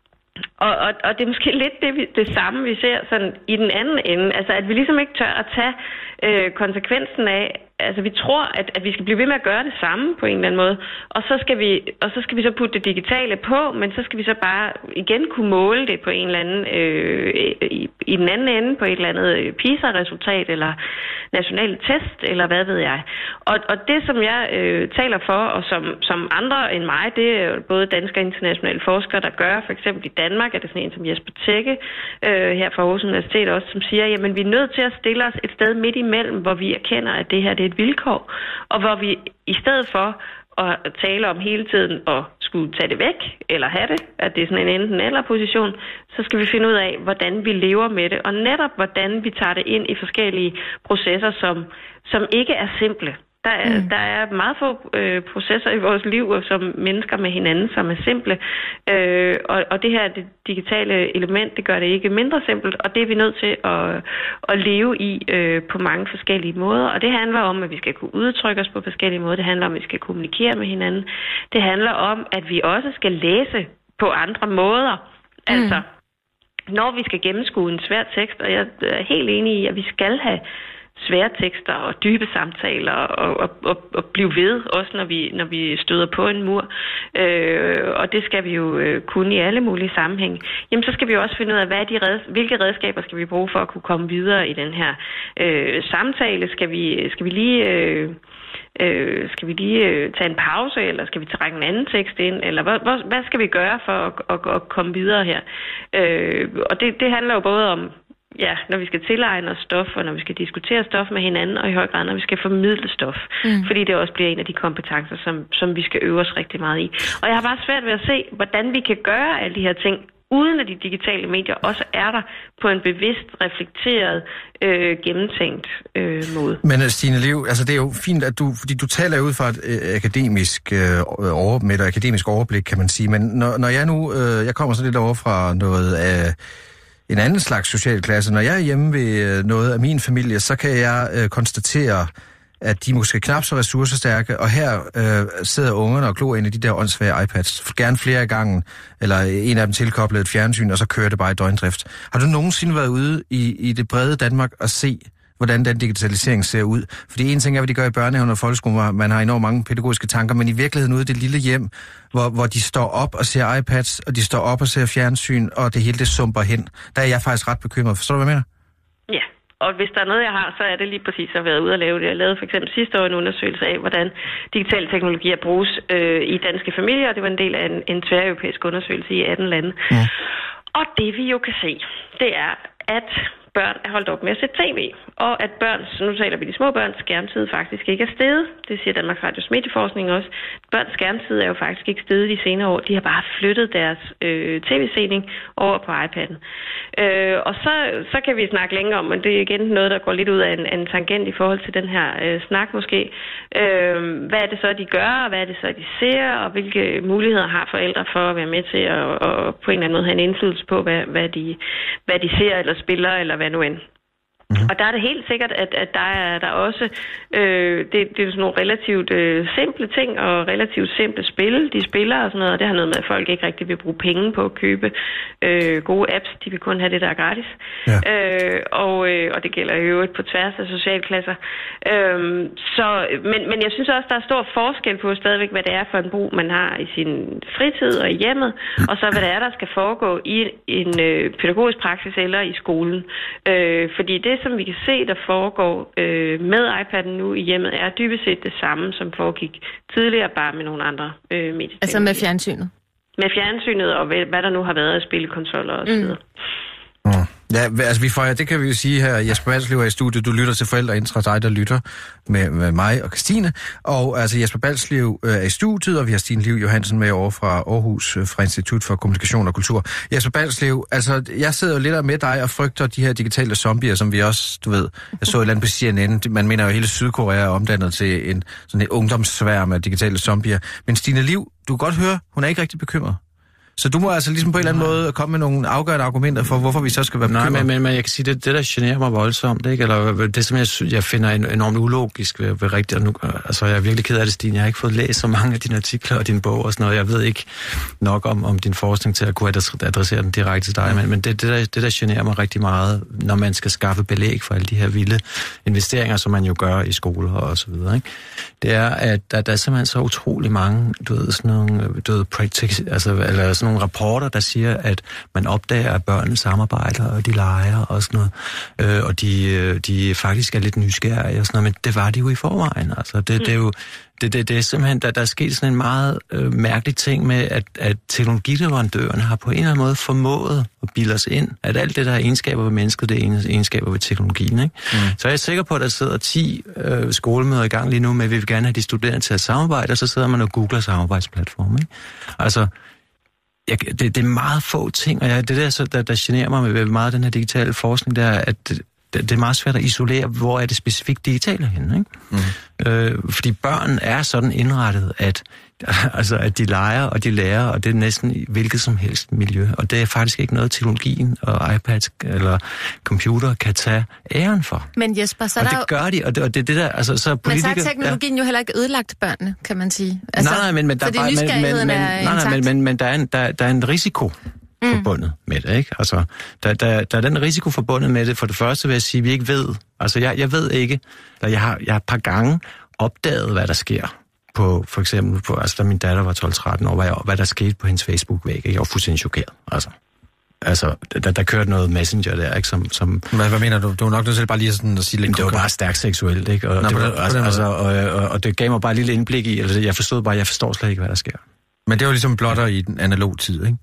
Og, og, og det er måske lidt det, vi, det samme, vi ser sådan i den anden ende. Altså, at vi ligesom ikke tør at tage øh, konsekvensen af, altså vi tror, at, at vi skal blive ved med at gøre det samme på en eller anden måde, og så skal vi, og så skal vi så putte det digitale på, men så skal vi så bare igen kunne måle det på en eller anden, øh, i, i den anden ende, på et eller andet PISA-resultat, eller nationale test, eller hvad ved jeg. Og, og det, som jeg øh, taler for, og som, som andre end mig, det er jo både danske og internationale forskere, der gør, for eksempel i Danmark, er det sådan en som Jesper Tække, øh, her fra Aarhus Universitet også, som siger, jamen vi er nødt til at stille os et sted midt imellem, hvor vi erkender, at det her det er et vilkår, og hvor vi i stedet for at tale om hele tiden at skulle tage det væk, eller have det, at det er sådan en enten eller position, så skal vi finde ud af, hvordan vi lever med det, og netop hvordan vi tager det ind i forskellige processer, som, som ikke er simple. Der er, mm. der er meget få øh, processer i vores liv som mennesker med hinanden, som er simple. Øh, og, og det her det digitale element, det gør det ikke mindre simpelt, og det er vi nødt til at, at leve i øh, på mange forskellige måder. Og det handler om, at vi skal kunne udtrykke os på forskellige måder. Det handler om, at vi skal kommunikere med hinanden. Det handler om, at vi også skal læse på andre måder. Mm. Altså, når vi skal gennemskue en svær tekst, og jeg er helt enig i, at vi skal have svære tekster og dybe samtaler og, og, og, og blive ved, også når vi, når vi støder på en mur. Øh, og det skal vi jo øh, kunne i alle mulige sammenhænge. Jamen, så skal vi jo også finde ud af, hvad er de reds- hvilke redskaber skal vi bruge for at kunne komme videre i den her øh, samtale. Skal vi, skal vi lige... Øh, Øh, skal vi lige øh, tage en pause, eller skal vi trække en anden tekst ind, eller hvad, hvad, hvad skal vi gøre for at, at, at komme videre her? Øh, og det, det handler jo både om, ja, når vi skal tilegne os stof, og når vi skal diskutere stof med hinanden, og i høj grad, når vi skal formidle stof. Mm. Fordi det også bliver en af de kompetencer, som, som vi skal øve os rigtig meget i. Og jeg har bare svært ved at se, hvordan vi kan gøre alle de her ting, uden at de digitale medier også er der på en bevidst, reflekteret, øh, gennemtænkt øh, måde. Men Stine Liv, altså det er jo fint, at du, fordi du taler ud fra et øh, akademisk øh, over, med et akademisk overblik, kan man sige, men når, når jeg nu, øh, jeg kommer så lidt over fra noget af en anden slags social klasse, når jeg er hjemme ved noget af min familie, så kan jeg øh, konstatere, at de måske knap så ressourcestærke, og her øh, sidder ungerne og glor ind i de der åndssvage iPads. Gerne flere gange, eller en af dem tilkoblet et fjernsyn, og så kører det bare i døgndrift. Har du nogensinde været ude i, i det brede Danmark og se, hvordan den digitalisering ser ud? Fordi en ting er, hvad de gør i børnehaven og folkeskolen, hvor man har enormt mange pædagogiske tanker, men i virkeligheden ude i det lille hjem, hvor, hvor de står op og ser iPads, og de står op og ser fjernsyn, og det hele det sumper hen. Der er jeg faktisk ret bekymret. Forstår du, hvad jeg mener? Ja. Og hvis der er noget, jeg har, så er det lige præcis at være ude og lave det. Jeg lavede for eksempel sidste år en undersøgelse af, hvordan digitale teknologier bruges øh, i danske familier. Det var en del af en, en tværeuropæisk undersøgelse i atten lande. Ja. Og det vi jo kan se, det er, at børn er holdt op med at se tv, og at børns, nu taler vi de små børns skærmtid faktisk ikke er steget. Det siger Danmarks Radios medieforskning også. Børns skærmtid er jo faktisk ikke steget de senere år. De har bare flyttet deres øh, tv-sening over på iPad'en. Øh, og så, så kan vi snakke længere om, men det er igen noget, der går lidt ud af en, en tangent i forhold til den her øh, snak måske. Øh, hvad er det så, de gør, og hvad er det så, de ser, og hvilke muligheder har forældre for at være med til at og på en eller anden måde have en indflydelse på, hvad, hvad, de, hvad de ser eller spiller, eller hvad nu end. Mm-hmm. Og der er det helt sikkert, at, at der er der også, øh, det, det er sådan nogle relativt øh, simple ting, og relativt simple spil, de spiller og sådan noget, og det har noget med, at folk ikke rigtig vil bruge penge på at købe øh, gode apps, de vil kun have det, der er gratis. Ja. Øh, og, øh, og det gælder jo øvrigt på tværs af socialklasser. Øh, så, men, men jeg synes også, der er stor forskel på stadigvæk, hvad det er for en brug, man har i sin fritid og i hjemmet, og så hvad det er, der skal foregå i en øh, pædagogisk praksis eller i skolen. Øh, fordi det, som vi kan se, der foregår øh, med iPad'en nu i hjemmet, er dybest set det samme, som foregik tidligere, bare med nogle andre øh, medier. Altså med fjernsynet? Med fjernsynet, og hvad der nu har været af spillekonsoller og så videre. Mm. Ja, altså vi fejrer, det kan vi jo sige her, Jesper Balslev er i studiet, du lytter til Forældreintra, dig der lytter med, med mig og Christine, og altså Jesper Balslev er i studiet, og vi har Stine Liv Johansen med over fra Aarhus, fra Institut for Kommunikation og Kultur. Jesper Balslev, altså jeg sidder jo lidt med dig og frygter de her digitale zombier, som vi også, du ved, jeg så et eller andet på C N N, man mener jo hele Sydkorea er omdannet til en sådan en ungdomssværm af digitale zombier, men Stine Liv, du kan godt høre, hun er ikke rigtig bekymret. Så du må altså ligesom på en eller anden måde komme med nogle afgørende argumenter for, hvorfor vi så skal være bekymret. Nej, men, men, men jeg kan sige, det, det der generer mig voldsomt, ikke? Eller det, som jeg, jeg finder enormt ulogisk ved, ved rigtigt. Nu, altså, jeg er virkelig ked af det, Stine. Jeg har ikke fået læst så mange af dine artikler og din bog og sådan noget. Jeg ved ikke nok om, om din forskning til at kunne adressere den direkte til dig. Men, men det, det, der, det, der generer mig rigtig meget, når man skal skaffe belæg for alle de her vilde investeringer, som man jo gør i skoler og så videre, ikke? Det er, at der, der er simpelthen så utrolig mange, du ved, sådan nogle, du ved, practice, altså, eller sådan nogle rapporter, der siger, at man opdager, at børnene samarbejder, og de leger og sådan noget, øh, og de, de faktisk er lidt nysgerrige og sådan noget, men det var de jo i forvejen. Altså, det, mm. det er jo det, det, det er simpelthen, der, der er sket sådan en meget øh, mærkelig ting med, at, at teknologileverandørerne har på en eller anden måde formået at bilde os ind, at alt det, der er egenskaber ved mennesket, det er egenskaber ved teknologien. Ikke? Mm. Så jeg er sikker på, at der sidder ti øh, skolemøder i gang lige nu med, at vi vil gerne have de studerende til at samarbejde, og så sidder man og googler samarbejdsplatform. Ikke? Altså, jeg, det, det er meget få ting, og jeg, det der, så, der, der generer mig med meget af den her digitale forskning, der er, at det, det er meget svært at isolere, hvor er det specifikt digitale henne, ikke? Mm. Øh, fordi børn er sådan indrettet, at, altså, at de leger, og de lærer, og det er næsten i hvilket som helst miljø. Og det er faktisk ikke noget, teknologien og iPads eller computer kan tage æren for. Men Jesper, så og der det jo... gør de, og det, og det, det der, altså, så politikere... Men så er teknologien ja. jo heller ikke ødelagt børnene, kan man sige. Altså, nej, nej, men, men der, bare, men, men, men, nej, nej, men, men, men der, er en, der, der er en risiko mm. forbundet med det, ikke? Altså, der, der, der er den risiko forbundet med det. For det første vil jeg sige, at vi ikke ved. Altså, jeg, jeg ved ikke, eller jeg har, jeg har et par gange opdaget, hvad der sker. På, for eksempel, på, altså da min datter var tolv tretten år, hvad, jeg, hvad der skete på hendes Facebook-væg. Jeg var fuldstændig chokeret, altså. Altså, der, der kørte noget Messenger der, ikke? Som, som hvad, hvad mener du? Du var nok nødt til bare lige sådan at sige lidt. Det var bare stærkt seksuelt, ikke? Og, Nå, det, var, altså, altså, og, og, og det gav mig bare et lille indblik i, altså, jeg forstod bare, jeg forstår slet ikke, hvad der sker. Men det var ligesom blotter i den analog tid, ikke?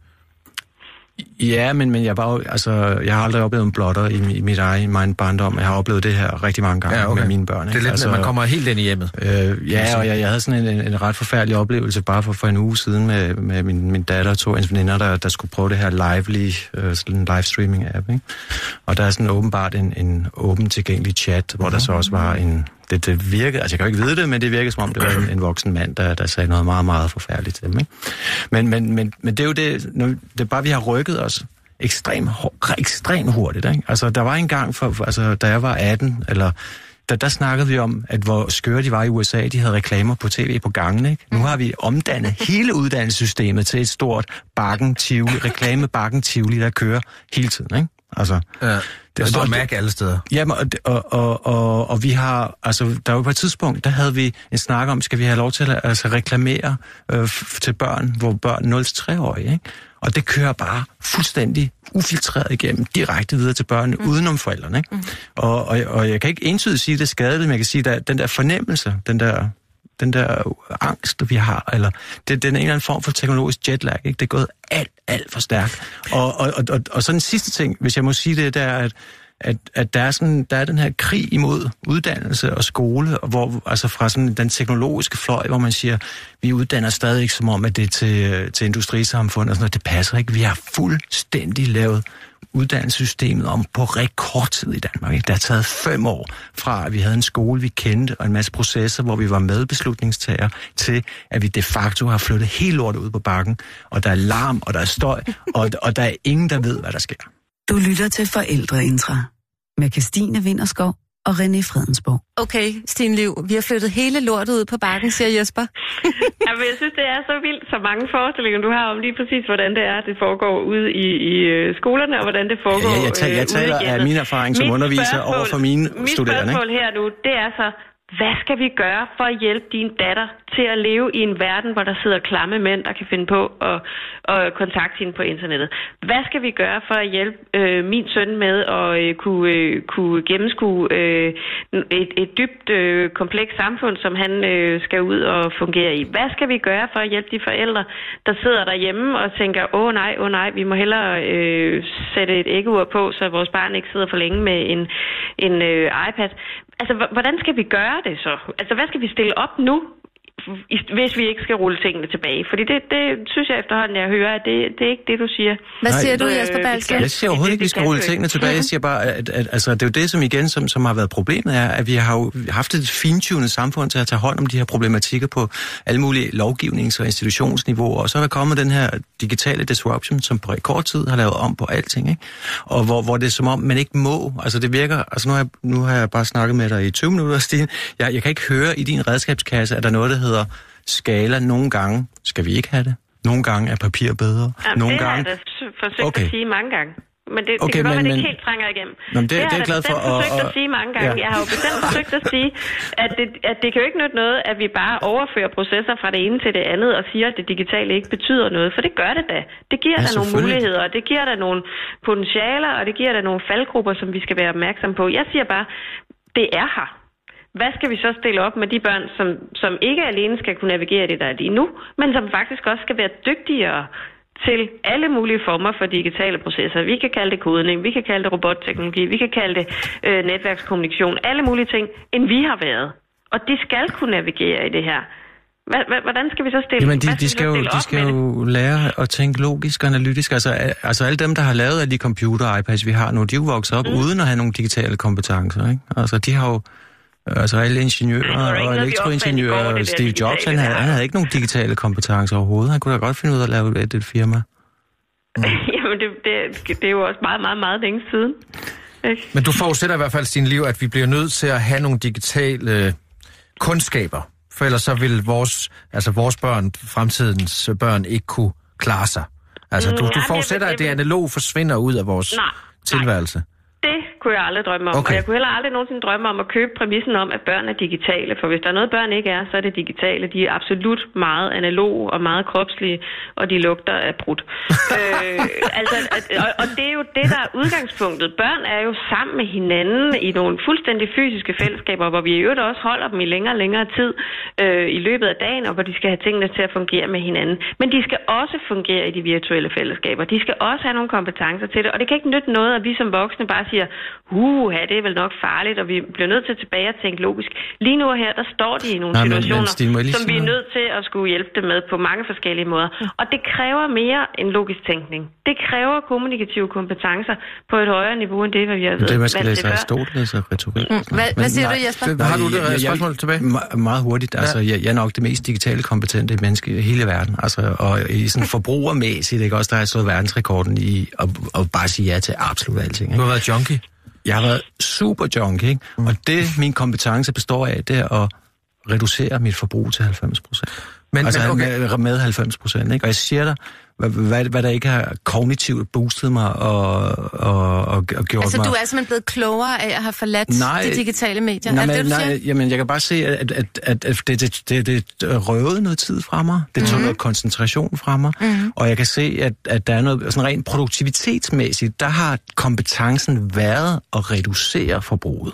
Ja, men, men jeg, var, altså, jeg har aldrig oplevet en blotter i, i mit egen min barndom. Jeg har oplevet det her rigtig mange gange ja, okay. med mine børn. Ikke? Det er lidt, altså, man kommer helt ind i hjemmet. Øh, ja, og jeg, jeg havde sådan en, en, en ret forfærdelig oplevelse bare for, for en uge siden med, med min, min datter og to af hendes veninder, der, der skulle prøve det her Lively, øh, sådan en livestreaming-app. Ikke? Og der er sådan åbenbart en, en åben tilgængelig chat, hvor der så også var en... Det, det virkede, altså jeg kan jo ikke vide det, men det virkede som om, det var en, en voksen mand, der, der sagde noget meget, meget forfærdeligt til dem. Ikke? Men, men, men, men det er jo det, nu, det er bare, vi har rykket os ekstremt ekstrem hurtigt. Ikke? Altså der var en gang, for, altså, da jeg var atten, eller der, der snakkede vi om, at hvor skøre de var i U S A, de havde reklamer på tv på gangen. Ikke? Nu har vi omdannet hele uddannelsessystemet til et stort bakken-tivoli, reklame-bakken-tivoli, der kører hele tiden. Ikke? Altså... Ja. Der står Mac alle steder. Jamen, og, og, og, og, og vi har, altså, der var på et tidspunkt, der havde vi en snak om, skal vi have lov til at altså, reklamere øh, f- til børn, hvor børn nul til tre årige, ikke? Og det kører bare fuldstændig ufiltreret igennem, direkte videre til børnene, mm. udenom forældrene, ikke? Mm. Og, og, og jeg kan ikke entydigt sige, at det er skadeligt, men jeg kan sige, at den der fornemmelse, den der... den der angst, vi har, eller det, den er en eller anden form for teknologisk jetlag, ikke? Det er gået alt, alt for stærkt. Og, og, og, og så den sidste ting, hvis jeg må sige det, det er, at, at, at der, er sådan, der er den her krig imod uddannelse og skole, hvor, altså fra sådan den teknologiske fløj, hvor man siger, vi uddanner stadig ikke som om, at det er til, til industrisamfundet, og sådan noget. Det passer ikke. Vi har fuldstændig lavet uddannelsessystemet om på rekordtid i Danmark. Ikke? Det har taget fem år fra, at vi havde en skole, vi kendte, og en masse processer, hvor vi var medbeslutningstagere, til at vi de facto har flyttet hele lortet ud på bakken, og der er larm, og der er støj, og, og der er ingen, der ved, hvad der sker. Du lytter til Forældreintra med Christine Vinterskov og René Fredensborg. Okay, Stine Liv, vi har flyttet hele lortet ud på bakken, siger Jesper. Jamen, jeg synes, det er så vildt, så mange forestillinger, du har om lige præcis, hvordan det er, det foregår ude i, i skolerne, og hvordan det foregår ja, jeg, tager, jeg taler af min erfaring som mit underviser over for mine mit studerende. Mit spørgsmål her nu, det er så, hvad skal vi gøre for at hjælpe din datter til at leve i en verden, hvor der sidder klamme mænd, der kan finde på at, at kontakte hende på internettet? Hvad skal vi gøre for at hjælpe øh, min søn med at øh, kunne, øh, kunne gennemskue øh, et, et dybt øh, komplekst samfund, som han øh, skal ud og fungere i? Hvad skal vi gøre for at hjælpe de forældre, der sidder derhjemme og tænker, åh nej, åh nej, vi må hellere øh, sætte et æggeur på, så vores barn ikke sidder for længe med en, en øh, iPad? Altså, hvordan skal vi gøre det så? Altså, hvad skal vi stille op nu, hvis vi ikke skal rulle tingene tilbage? Fordi det, det synes jeg efterhånden, jeg hører, at det, det er ikke det, du siger. Hvad siger Nej, du, Jesper Balsgaard? Jeg siger overhovedet ikke, at vi skal rulle tingene tilbage. Jeg siger bare, at, at altså, det er jo det, som igen, som, som har været problemet, er, at vi har jo haft et fintunet samfund til at tage hånd om de her problematikker på alle mulige lovgivnings- og institutionsniveauer, og så er der kommet den her digitale disruption, som på rekordtid har lavet om på alting, ikke? Og hvor, hvor det er som om, man ikke må. Altså, det virker... Altså, nu har jeg, nu har jeg bare snakket med dig i tyve minutter, Stine. Jeg, jeg kan ikke høre i din redskabskasse, at der er noget, der hedder skala. Nogle gange skal vi ikke have det. Nogle gange er papir bedre. Jamen, Nogle det gange... har jeg da forsøgt okay. at sige mange gange. Men det, okay, det kan godt være, det men, ikke helt trænger igennem. Nå, det, det, det har jeg glad for. Jeg har forsøgt og, at sige mange gange. Ja. Jeg har jo bestemt forsøgt at sige, at det, at det kan jo ikke nytte noget, at vi bare overfører processer fra det ene til det andet og siger, at det digitale ikke betyder noget. For det gør det da. Det giver ja, der nogle muligheder, og det giver der nogle potentialer, og det giver der nogle faldgrupper, som vi skal være opmærksom på. Jeg siger bare, det er her. Hvad skal vi så stille op med de børn, som, som ikke alene skal kunne navigere det, der er lige nu, men som faktisk også skal være dygtigere til alle mulige former for digitale processer. Vi kan kalde det kodning, vi kan kalde det robotteknologi, vi kan kalde det øh, netværkskommunikation, alle mulige ting, end vi har været. Og de skal kunne navigere i det her. Hvordan skal vi så stille? Jamen, de, skal de skal, jo, de skal jo lære at tænke logisk og analytisk. Altså, altså alle dem, der har lavet alle de computer og iPads, vi har nu, de er jo vokset op mm. uden at have nogle digitale kompetencer, ikke? Altså, de har jo... Altså alle ingeniører og elektroingeniører, Steve Jobs, han havde, han havde ikke nogen digitale kompetencer overhovedet. Han kunne da godt finde ud af at lave et, et firma. Mm. Jamen, det, det, det er jo også meget, meget, meget længe siden. Ikke? Men du forudsætter i hvert fald, Stine Liv, at vi bliver nødt til at have nogle digitale kundskaber. For ellers så vil vores, altså vores børn, fremtidens børn, ikke kunne klare sig. Altså, du, du forudsætter, at det analoge forsvinder ud af vores nej, tilværelse. Nej. Det kunne jeg aldrig drømme om, okay. Og jeg kunne heller aldrig nogensinde drømme om at købe præmissen om, at børn er digitale. For hvis der er noget, børn ikke er, så er det digitale. De er absolut meget analoge og meget kropslige, og de lugter af brudt. øh, altså, og, og det er jo det, der er udgangspunktet. Børn er jo sammen med hinanden i nogle fuldstændig fysiske fællesskaber, hvor vi i øvrigt også holder dem i længere og længere tid øh, i løbet af dagen, og hvor de skal have tingene til at fungere med hinanden. Men de skal også fungere i de virtuelle fællesskaber. De skal også have nogle kompetencer til det, og det kan ikke nytte noget, at vi som voksne bare siger, uh, det er vel nok farligt, og vi bliver nødt til at tilbage og tænke logisk. Lige nu og her, der står de i nogle Nej, situationer, men, men Stine, som vi er nødt til at skulle hjælpe dem med på mange forskellige måder. Og det kræver mere end logisk tænkning. Det kræver kommunikative kompetencer på et højere niveau end det, hvad vi har været. Det er, man skal læse Aristoteles og retorik. Mm. Hvad, hvad siger nej, du, Jesper? Det, har du det jeg, spørgsmål tilbage? Jeg, meget hurtigt. Altså, jeg, jeg er nok det mest digitale kompetente menneske i hele verden. Altså, og i sådan forbrugermæssigt, ikke også, der har slået verdensrekorden i at, at bare sige ja til absolut alting. Ikke? Du har været junkie. Jeg har været super junkie, ikke? Mm. Og det, min kompetence består af, det er at reducere mit forbrug til halvfems procent. Men, altså men okay. med, med halvfems procent, ikke? Og jeg siger dig, hvad, hvad, hvad der ikke har kognitivt boostet mig og, og, og, og gjort altså, mig... Altså, du er simpelthen blevet klogere af at have forladt nej, de digitale medier? Nej, er det, det, du nej, siger? jamen, jeg kan bare se, at, at, at, at det, det, det, det røvede noget tid fra mig. Det tog mm-hmm. noget koncentration fra mig. Mm-hmm. Og jeg kan se, at, at der er noget sådan rent produktivitetsmæssigt, der har kompetencen været at reducere forbruget.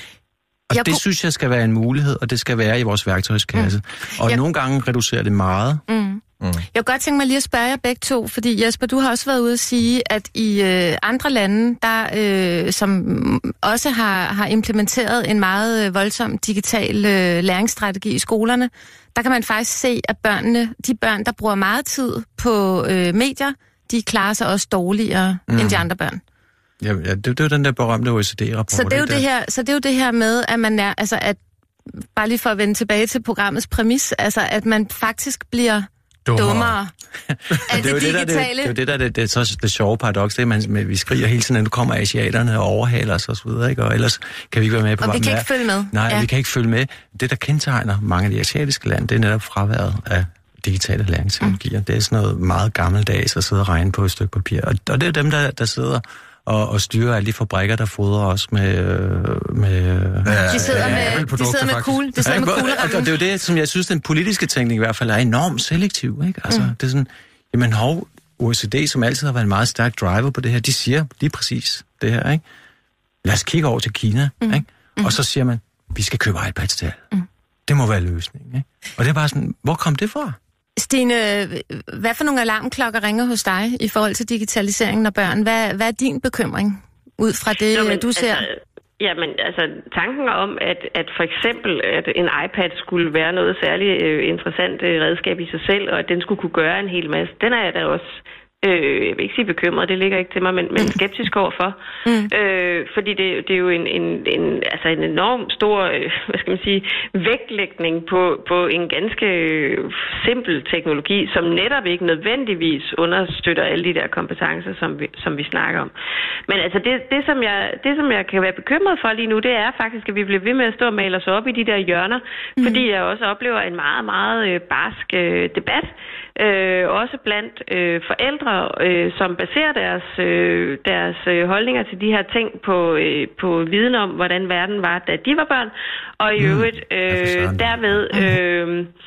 Og jeg det kunne... synes jeg skal være en mulighed, og det skal være i vores værktøjskasse. Mm. Og jeg... nogle gange reducerer det meget. Mm. Mm. Jeg kunne godt tænke mig lige at spørge jer begge to, fordi Jesper, du har også været ude at sige, at i øh, andre lande, der øh, som også har, har implementeret en meget øh, voldsom digital øh, læringsstrategi i skolerne, der kan man faktisk se, at børnene, de børn, der bruger meget tid på øh, medier, de klarer sig også dårligere mm. end de andre børn. Ja, ja det, det er jo den der berømte O E C D-rapport. Så det er jo det her, så det er jo det her med, at man er, altså at bare lige for at vende tilbage til programmets præmis, altså at man faktisk bliver dummere, dummere af det, det, digitale. Det, det, det er jo det der det, det er så det sjove paradoks, det er, man, vi skriger hele tiden, at nu kommer asiaterne og overhaler os og så videre, ikke? Og ellers kan vi ikke være med på. Og vi kan ikke følge med. Nej, ja. vi kan ikke følge med. Det der kendetegner mange af de asiatiske lande, det er netop fraværet af digitale læringsteknologier. Mm. Det er sådan noget meget gammeldags at sidde og regne på et stykke papir. Og, og det er dem, der, der sidder og, og styre alle de fabrikker, der fodrer os med... med ja, de sidder med, de sidder med kugle. De sidder med kuglerammen. Og det er jo det, som jeg synes, den politiske tænkning i hvert fald er enormt selektiv, ikke? Altså, mm. det er sådan, jamen hov, O E C D, som altid har været en meget stærk driver på det her, de siger lige præcis det her, ikke? Lad os kigge over til Kina, mm. ikke? Mm. Og så siger man, vi skal købe iPads til alle. Mm. Det må være løsningen, ikke? Og det er bare sådan, hvor kom det fra? Stine, hvad for nogle alarmklokker ringer hos dig i forhold til digitaliseringen af børn? Hvad, hvad er din bekymring ud fra det, Nå, men, du ser? Altså, jamen, altså tanken om, at, at for eksempel at en iPad skulle være noget særligt øh, interessant øh, redskab i sig selv, og at den skulle kunne gøre en hel masse, den er jeg da også... Øh, jeg vil ikke sige bekymret, det ligger ikke til mig, men, men skeptisk overfor. Mm. Øh, fordi det, det er jo en, en, en, altså en enorm stor, øh, hvad skal man sige, vægtlægning på, på en ganske simpel teknologi, som netop ikke nødvendigvis understøtter alle de der kompetencer, som vi, som vi snakker om. Men altså det, det, som jeg, det, som jeg kan være bekymret for lige nu, det er faktisk, at vi bliver ved med at stå og male os op i de der hjørner, mm. fordi jeg også oplever en meget, meget øh, barsk øh, debat, øh, også blandt øh, forældre, Øh, som baserer deres, øh, deres øh, holdninger til de her ting på, øh, på viden om, hvordan verden var, da de var børn, og i øvrigt øh, derved, øh,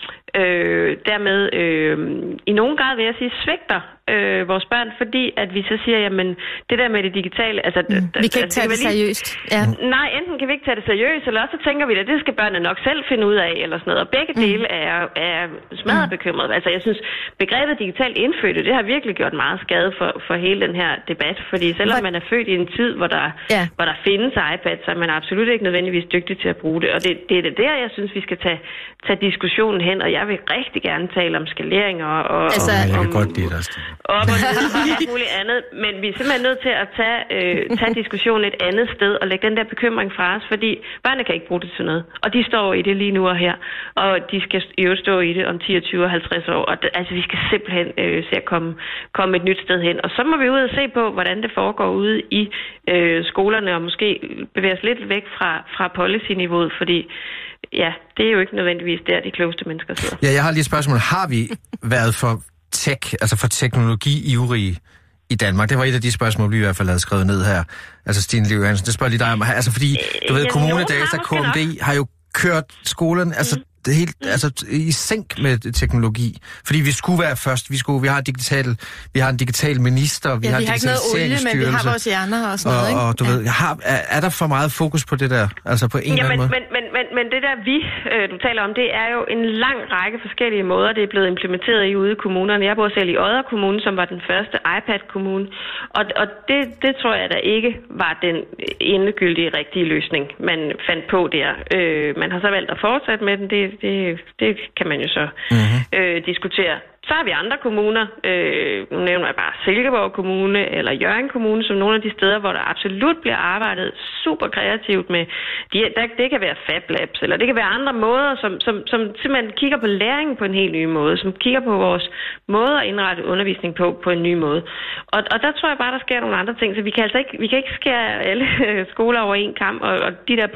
øh, dermed øh, i nogen grad vil jeg sige, svigter øh, vores børn, fordi at vi så siger, jamen det der med det digitale... Altså, mm. Vi kan ikke tage det lige... seriøst. Ja. Nej, enten kan vi ikke tage det seriøst, eller også så tænker vi, at det skal børnene nok selv finde ud af, eller sådan noget. Og begge mm. dele er, er smadret mm. bekymret. Altså jeg synes, begrebet digitalt indfødte, det har virkelig gjort meget skade for, for hele den her debat, fordi selvom man er født i en tid, hvor der, ja. hvor der findes iPad, så er man absolut ikke nødvendigvis dygtig til at bruge det. Og det, det er det der, jeg synes, vi skal tage, tage diskussionen hen, og jeg vil rigtig gerne tale om skalering og, og altså, om... Jeg kan godt lide dig, op og ned og alt muligt andet, men vi er simpelthen nødt til at tage, øh, tage diskussionen et andet sted og lægge den der bekymring fra os, fordi børnene kan ikke bruge det til noget, og de står i det lige nu og her, og de skal i øvrigt stå i det om ti, tyve og halvtreds år, og det, altså vi skal simpelthen øh, se at komme, komme et nyt sted hen, og så må vi ud og se på, hvordan det foregår ude i øh, skolerne, og måske bevæge os lidt væk fra, fra policy-niveauet, fordi ja, det er jo ikke nødvendigvis der, de klogeste mennesker sidder. Ja, jeg har lige et spørgsmål. Har vi været for tech, altså for teknologi-ivrige i Danmark? Det var et af de spørgsmål, vi i hvert fald havde skrevet ned her. Altså Stine Liv Johansen, det spørger lige dig om. Altså fordi, du ved, Kommunedata, K M D har jo kørt skolen, altså mm. det helt, altså i sænk med teknologi. Fordi vi skulle være først, vi skulle, vi har digital, vi har en digital minister, vi ja, har vi har ikke noget olie, men vi har vores hjerner og sådan noget, ikke? Og, og du ja. ved, har, er, er der for meget fokus på det der, altså på en ja, eller anden men, måde? Men, men, men, men det der vi, øh, du taler om, det er jo en lang række forskellige måder, det er blevet implementeret i ude i kommunerne. Jeg bor selv i Odder Kommune, som var den første iPad-kommune, og, og det, det tror jeg da ikke var den endegyldige rigtige løsning, man fandt på der. Øh, man har så valgt at fortsætte med den, det, det, det kan man jo så mm-hmm. øh, diskutere. Så har vi andre kommuner, øh, nu nævner jeg bare Silkeborg Kommune eller Hjørring Kommune, som nogle af de steder, hvor der absolut bliver arbejdet super kreativt med, de, der, det kan være Fab Labs, eller det kan være andre måder, som, som, som simpelthen kigger på læring på en helt ny måde, som kigger på vores måde at indrette undervisning på, på en ny måde. Og, og der tror jeg bare, der sker nogle andre ting, så vi kan altså ikke, vi kan ikke skære alle skoler over en kam, og, og de der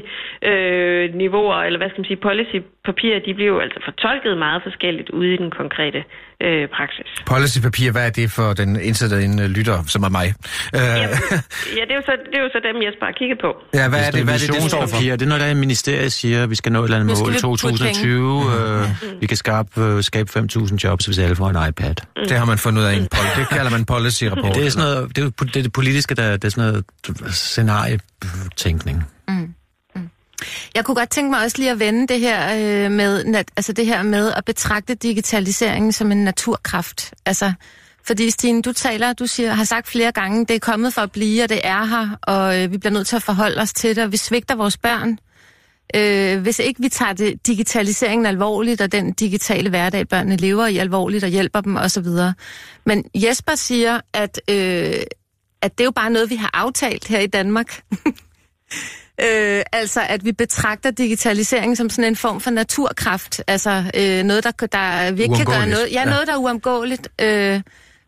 policy-niveauer, øh, eller hvad skal man sige, policy-papirer, de bliver jo altså fortolket meget forskelligt ude i den konkrete Øh, praksis. Policypapir, hvad er det for den indsættede en lytter, som er mig? Øh. Jamen, ja, det er, jo så, det er jo så dem, Jesper har kigget på. Ja, hvad er det, hvad er det, det står for? Det er noget, der ministeriet siger, at vi skal nå et eller andet mål i to tusind og tyve. Øh, mm. Vi kan skabe, øh, skabe fem tusind jobs, hvis alle får en iPad. Mm. Det har man fundet ud af en pol. Det kalder man policy-rapport. Det er sådan noget, det er det, det politiske, der, det er sådan noget scenarietænkning. Mm. Jeg kunne godt tænke mig også lige at vende det her øh, med, altså det her med at betragte digitaliseringen som en naturkraft. Altså, fordi Stine, du taler, du siger, har sagt flere gange, det er kommet for at blive, og det er her, og øh, vi bliver nødt til at forholde os til det, og vi svigter vores børn. Øh, hvis ikke vi tager det, digitaliseringen alvorligt, og den digitale hverdag, børnene lever i alvorligt, og hjælper dem osv. Men Jesper siger, at, øh, at det er jo bare noget, vi har aftalt her i Danmark. Øh, altså, at vi betragter digitalisering som sådan en form for naturkraft. Altså, øh, noget, der, der vi ikke kan gøre noget. Ja, ja, noget, der er uomgåeligt. Øh,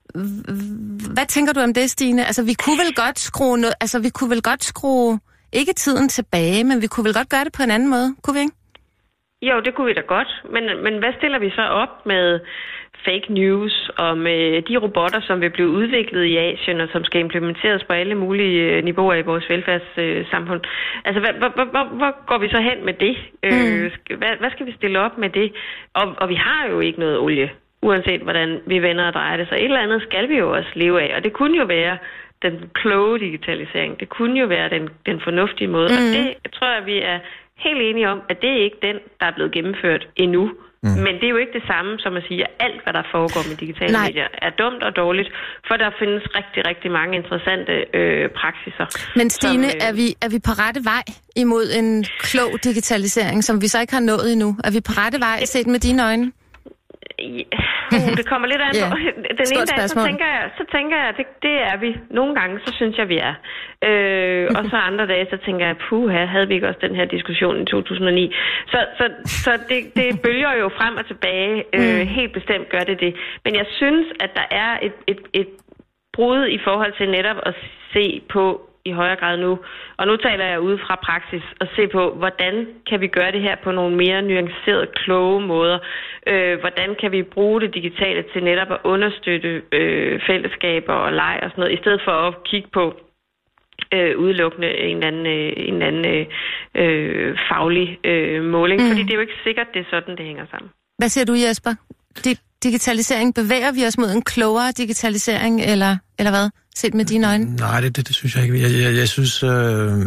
hvad tænker du om det, Stine? Altså, vi kunne vel godt skrue noget, altså, vi kunne vel godt skrue, ikke tiden tilbage, men vi kunne vel godt gøre det på en anden måde, kunne vi ikke? Jo, det kunne vi da godt. Men, men hvad stiller vi så op med fake news, om øh, de robotter, som vil blive udviklet i Asien, og som skal implementeres på alle mulige øh, niveauer i vores velfærdssamfund. Øh, altså, hvor, hvor, hvor, hvor går vi så hen med det? Mm. Øh, hvad, hvad skal vi stille op med det? Og, og vi har jo ikke noget olie, uanset hvordan vi vender og drejer det. Så et eller andet skal vi jo også leve af, og det kunne jo være den kloge digitalisering. Det kunne jo være den, den fornuftige måde, mm. og det tror jeg, vi er helt enige om, at det er ikke den, der er blevet gennemført endnu. Mm. Men det er jo ikke det samme som at sige, at alt, hvad der foregår med digitale Nej. medier, er dumt og dårligt, for der findes rigtig, rigtig mange interessante øh, praksiser. Men Stine, som, øh, er, vi, er vi på rette vej imod en klog digitalisering, som vi så ikke har nået endnu? Er vi på rette vej, set med dine øjne? Uh, det kommer lidt an på. Yeah. Den ene dag, så tænker jeg, så tænker jeg, det, det er vi. Nogle gange, så synes jeg, vi er. Øh, og så andre dage, så tænker jeg, puha, havde vi ikke også den her diskussion i to tusind og ni? Så, så, så det, det bølger jo frem og tilbage. Øh, mm. Helt bestemt gør det det. Men jeg synes, at der er et, et, et brud i forhold til netop at se på i højere grad nu. Og nu taler jeg ude fra praksis og se på, hvordan kan vi gøre det her på nogle mere nuancerede, kloge måder. Øh, hvordan kan vi bruge det digitale til netop at understøtte øh, fællesskaber og leg og sådan noget, i stedet for at kigge på øh, udelukkende en eller anden, øh, en eller anden øh, faglig øh, måling. Mm. Fordi det er jo ikke sikkert, det er sådan, det hænger sammen. Hvad siger du, Jesper? Di- digitalisering, bevæger vi os mod en klogere digitalisering, eller, eller hvad? Set med dine øjne? Nej, det, det, det synes jeg ikke. Jeg, jeg, jeg synes, øh,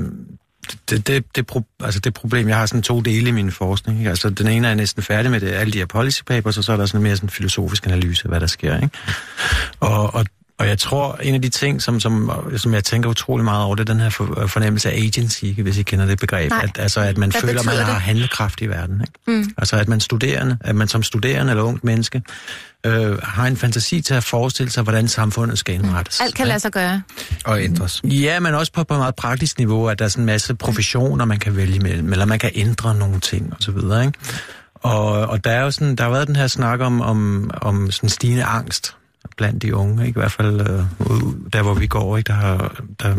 det, det, det, pro, altså det problem, jeg har sådan to dele i min forskning. Ikke? Altså den ene er næsten færdig med det, alle de her policy papers, og så er der sådan mere sådan en filosofisk analyse af, hvad der sker. Ikke? Og, og, og jeg tror, en af de ting, som, som, som jeg tænker utrolig meget over, det er den her for, fornemmelse af agency, hvis I kender det begreb. At, altså, at man hvad føler, at man har handlekraft i verden. Ikke? Mm. Altså, at man studerende, at man som studerende eller ungt menneske, øh, har en fantasi til at forestille sig, hvordan samfundet skal indrettes. Alt kan lade sig gøre. Og ændres. Ja, men også på, på et meget praktisk niveau, at der er sådan en masse professioner, man kan vælge mellem, eller man kan ændre nogle ting, og så videre, ikke? Og, og der er jo sådan, der har været den her snak om, om, om sådan stigende angst blandt de unge, ikke? I hvert fald øh, der, hvor vi går, ikke? Der har, der,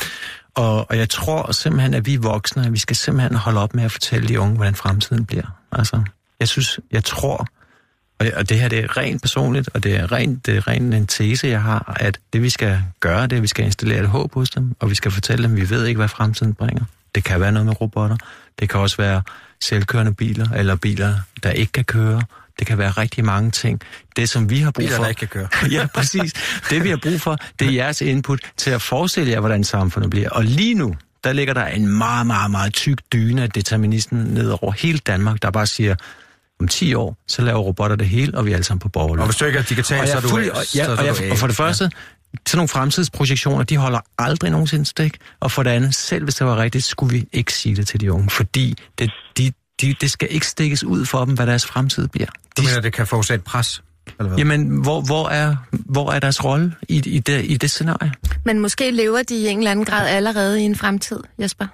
og, og jeg tror simpelthen, at vi voksne, at vi skal simpelthen holde op med at fortælle de unge, hvordan fremtiden bliver. Altså, jeg synes, jeg tror, og det, og det her, det er rent personligt, og det er rent, det er rent en tese, jeg har, at det vi skal gøre, det er, at vi skal installere et håb hos dem, og vi skal fortælle dem, at vi ved ikke, hvad fremtiden bringer. Det kan være noget med robotter, det kan også være selvkørende biler, eller biler, der ikke kan køre. Det kan være rigtig mange ting. Det, som vi har brug biler, for... der ikke kan køre. Ja, præcis. Det, vi har brug for, det er jeres input til at forestille jer, hvordan samfundet bliver. Og lige nu, der ligger der en meget, meget, meget tyk dyne af deterministen ned over hele Danmark, der bare siger, om ti år, så laver robotter det hele, og vi er alle sammen på borgerløn. Og hvis du ikke er digital, så er du fuld, og, ja, og, jeg, og for det første, ja. Sådan nogle fremtidsprojektioner, de holder aldrig nogensinde stik. Og for det andet, selv hvis det var rigtigt, skulle vi ikke sige det til de unge, fordi det, de, de, det skal ikke stikkes ud for dem, hvad deres fremtid bliver. Du mener, det kan forårsage pres? Eller hvad? Jamen, hvor, hvor, er, hvor er deres rolle i, i, det, i det scenarie? Men måske lever de i en eller anden grad allerede i en fremtid, Jesper?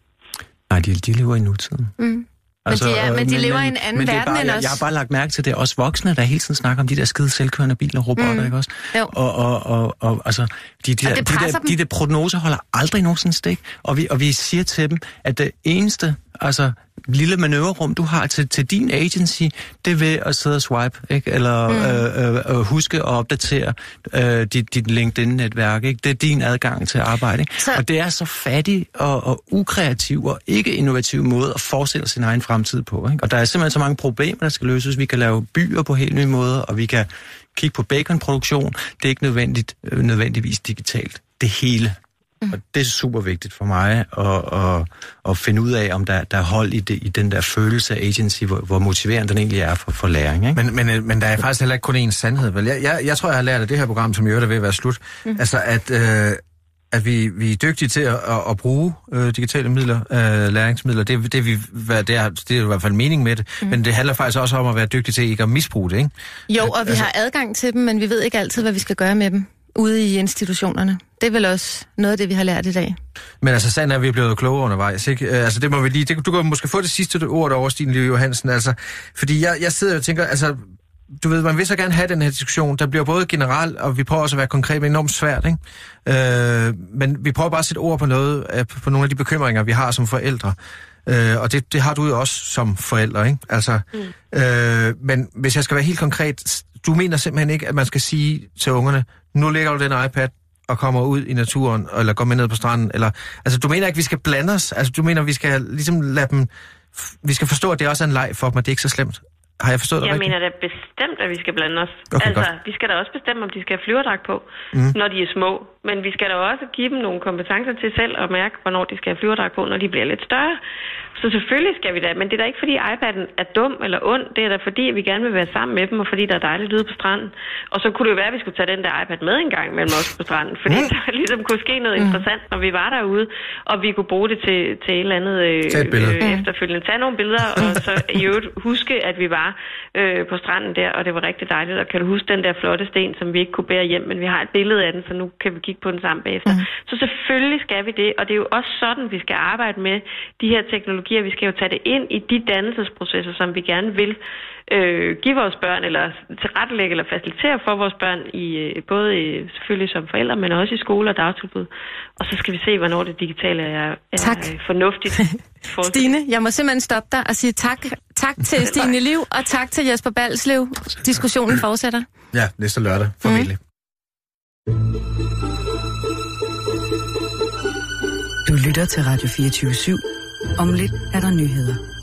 Nej, de, de lever i nutiden. Mm. Altså, men de, er, men de men, lever i en anden verden bare, end jeg, os. Jeg har bare lagt mærke til det. Også voksne, der hele tiden snakker om de der skide selvkørende biler og robotter, mm. ikke også? Jo. Og, og, og, og altså, de, de, og der, de, der, de der prognoser holder aldrig nogensinde stik. Og vi, og vi siger til dem, at det eneste, altså lille manøvrerum, du har til, til din agency, det er ved at sidde og swipe, ikke? Eller mm. øh, øh, huske at opdatere øh, dit, dit LinkedIn-netværk, ikke? Det er din adgang til at arbejde, ikke? Så... Og det er så fattig og, og ukreativ og ikke innovativ måde at forestille sin egen fremtid på, ikke? Og der er simpelthen så mange problemer, der skal løses. Vi kan lave byer på helt nye måder, og vi kan kigge på baconproduktion. Det er ikke nødvendigt, øh, nødvendigvis digitalt. Det hele. Og det er super vigtigt for mig at, at, at finde ud af, om der, der er hold i, det, i den der følelse af agency, hvor, hvor motiverende den egentlig er for, for læring. Ikke? Men, men, men der er faktisk heller ikke kun én sandhed. Vel? Jeg, jeg, jeg tror, jeg har lært af det her program, som i øvrigt er ved at være slut, mm. altså at, øh, at vi, vi er dygtige til at, at, at bruge øh, digitale midler, øh, læringsmidler. Det, det, vi, det, er, det er i hvert fald mening med det. Mm. Men det handler faktisk også om at være dygtig til ikke at misbruge det. Ikke? Jo, og vi altså, har adgang til dem, men vi ved ikke altid, hvad vi skal gøre med dem ude i institutionerne. Det er vel også noget af det, vi har lært i dag. Men altså, sandt er, at vi er blevet klogere undervejs, ikke? Altså, det må vi lige... Det, du kan måske få det sidste ord over, Stine Liv Johansen, altså. Fordi jeg, jeg sidder og tænker, altså... Du ved, man vil så gerne have den her diskussion. Der bliver både generelt, og vi prøver også at være konkret, men enormt svært, ikke? Øh, men vi prøver bare at sætte ord på noget, på nogle af de bekymringer, vi har som forældre. Øh, og det, det har du jo også som forælder, ikke? Altså, mm. øh, men hvis jeg skal være helt konkret, du mener simpelthen ikke, at man skal sige til ungerne, nu lægger du den iPad og kommer ud i naturen, eller går med ned på stranden, eller... Altså, du mener ikke, vi skal blande os? Altså, du mener, vi skal ligesom lade dem... Vi skal forstå, at det også er en leg for dem, at det er ikke så slemt. Har jeg forstået det Jeg rigtigt? mener da bestemt, at vi skal blande os. Okay, altså, godt. vi skal da også bestemme, om de skal have flyverdragt på, mm. når de er små. Men vi skal da også give dem nogle kompetencer til selv at mærke, hvornår de skal have flyverdragt på, når de bliver lidt større. Så selvfølgelig skal vi da, men det er da ikke, fordi iPad'en er dum eller ond. Det er da, fordi vi gerne vil være sammen med dem, og fordi der er dejligt ude på stranden. Og så kunne det jo være, at vi skulle tage den der iPad med en gang mellem os på stranden. Fordi mm. der ligesom kunne ske noget mm. interessant, når vi var derude, og vi kunne bruge det til, til et eller andet øh, øh, efterfølgende. Tag nogle billeder, og så i øvrigt huske, at vi var øh, på stranden der, og det var rigtig dejligt. Og kan du huske den der flotte sten, som vi ikke kunne bære hjem, men vi har et billede af den, så nu kan vi kigge på den sammen bagefter. Mm. Så selvfølgelig skal vi det, og det er jo også sådan, vi skal arbejde med de her teknologier. Vi skal jo tage det ind i de dannelsesprocesser, som vi gerne vil øh, give vores børn, eller tilrettelægge eller facilitere for vores børn, i både i, selvfølgelig som forældre, men også i skole og dagtilbud. Og så skal vi se, hvornår det digitale er, er tak. fornuftigt. Stine, jeg må simpelthen stoppe dig og sige tak, tak til Stine Liv, og tak til Jesper Balslev. Diskussionen fortsætter. Ja, næste lørdag, formentlig. Mm. Du lytter til Radio fireogtyve syv. Om lidt er der nyheder.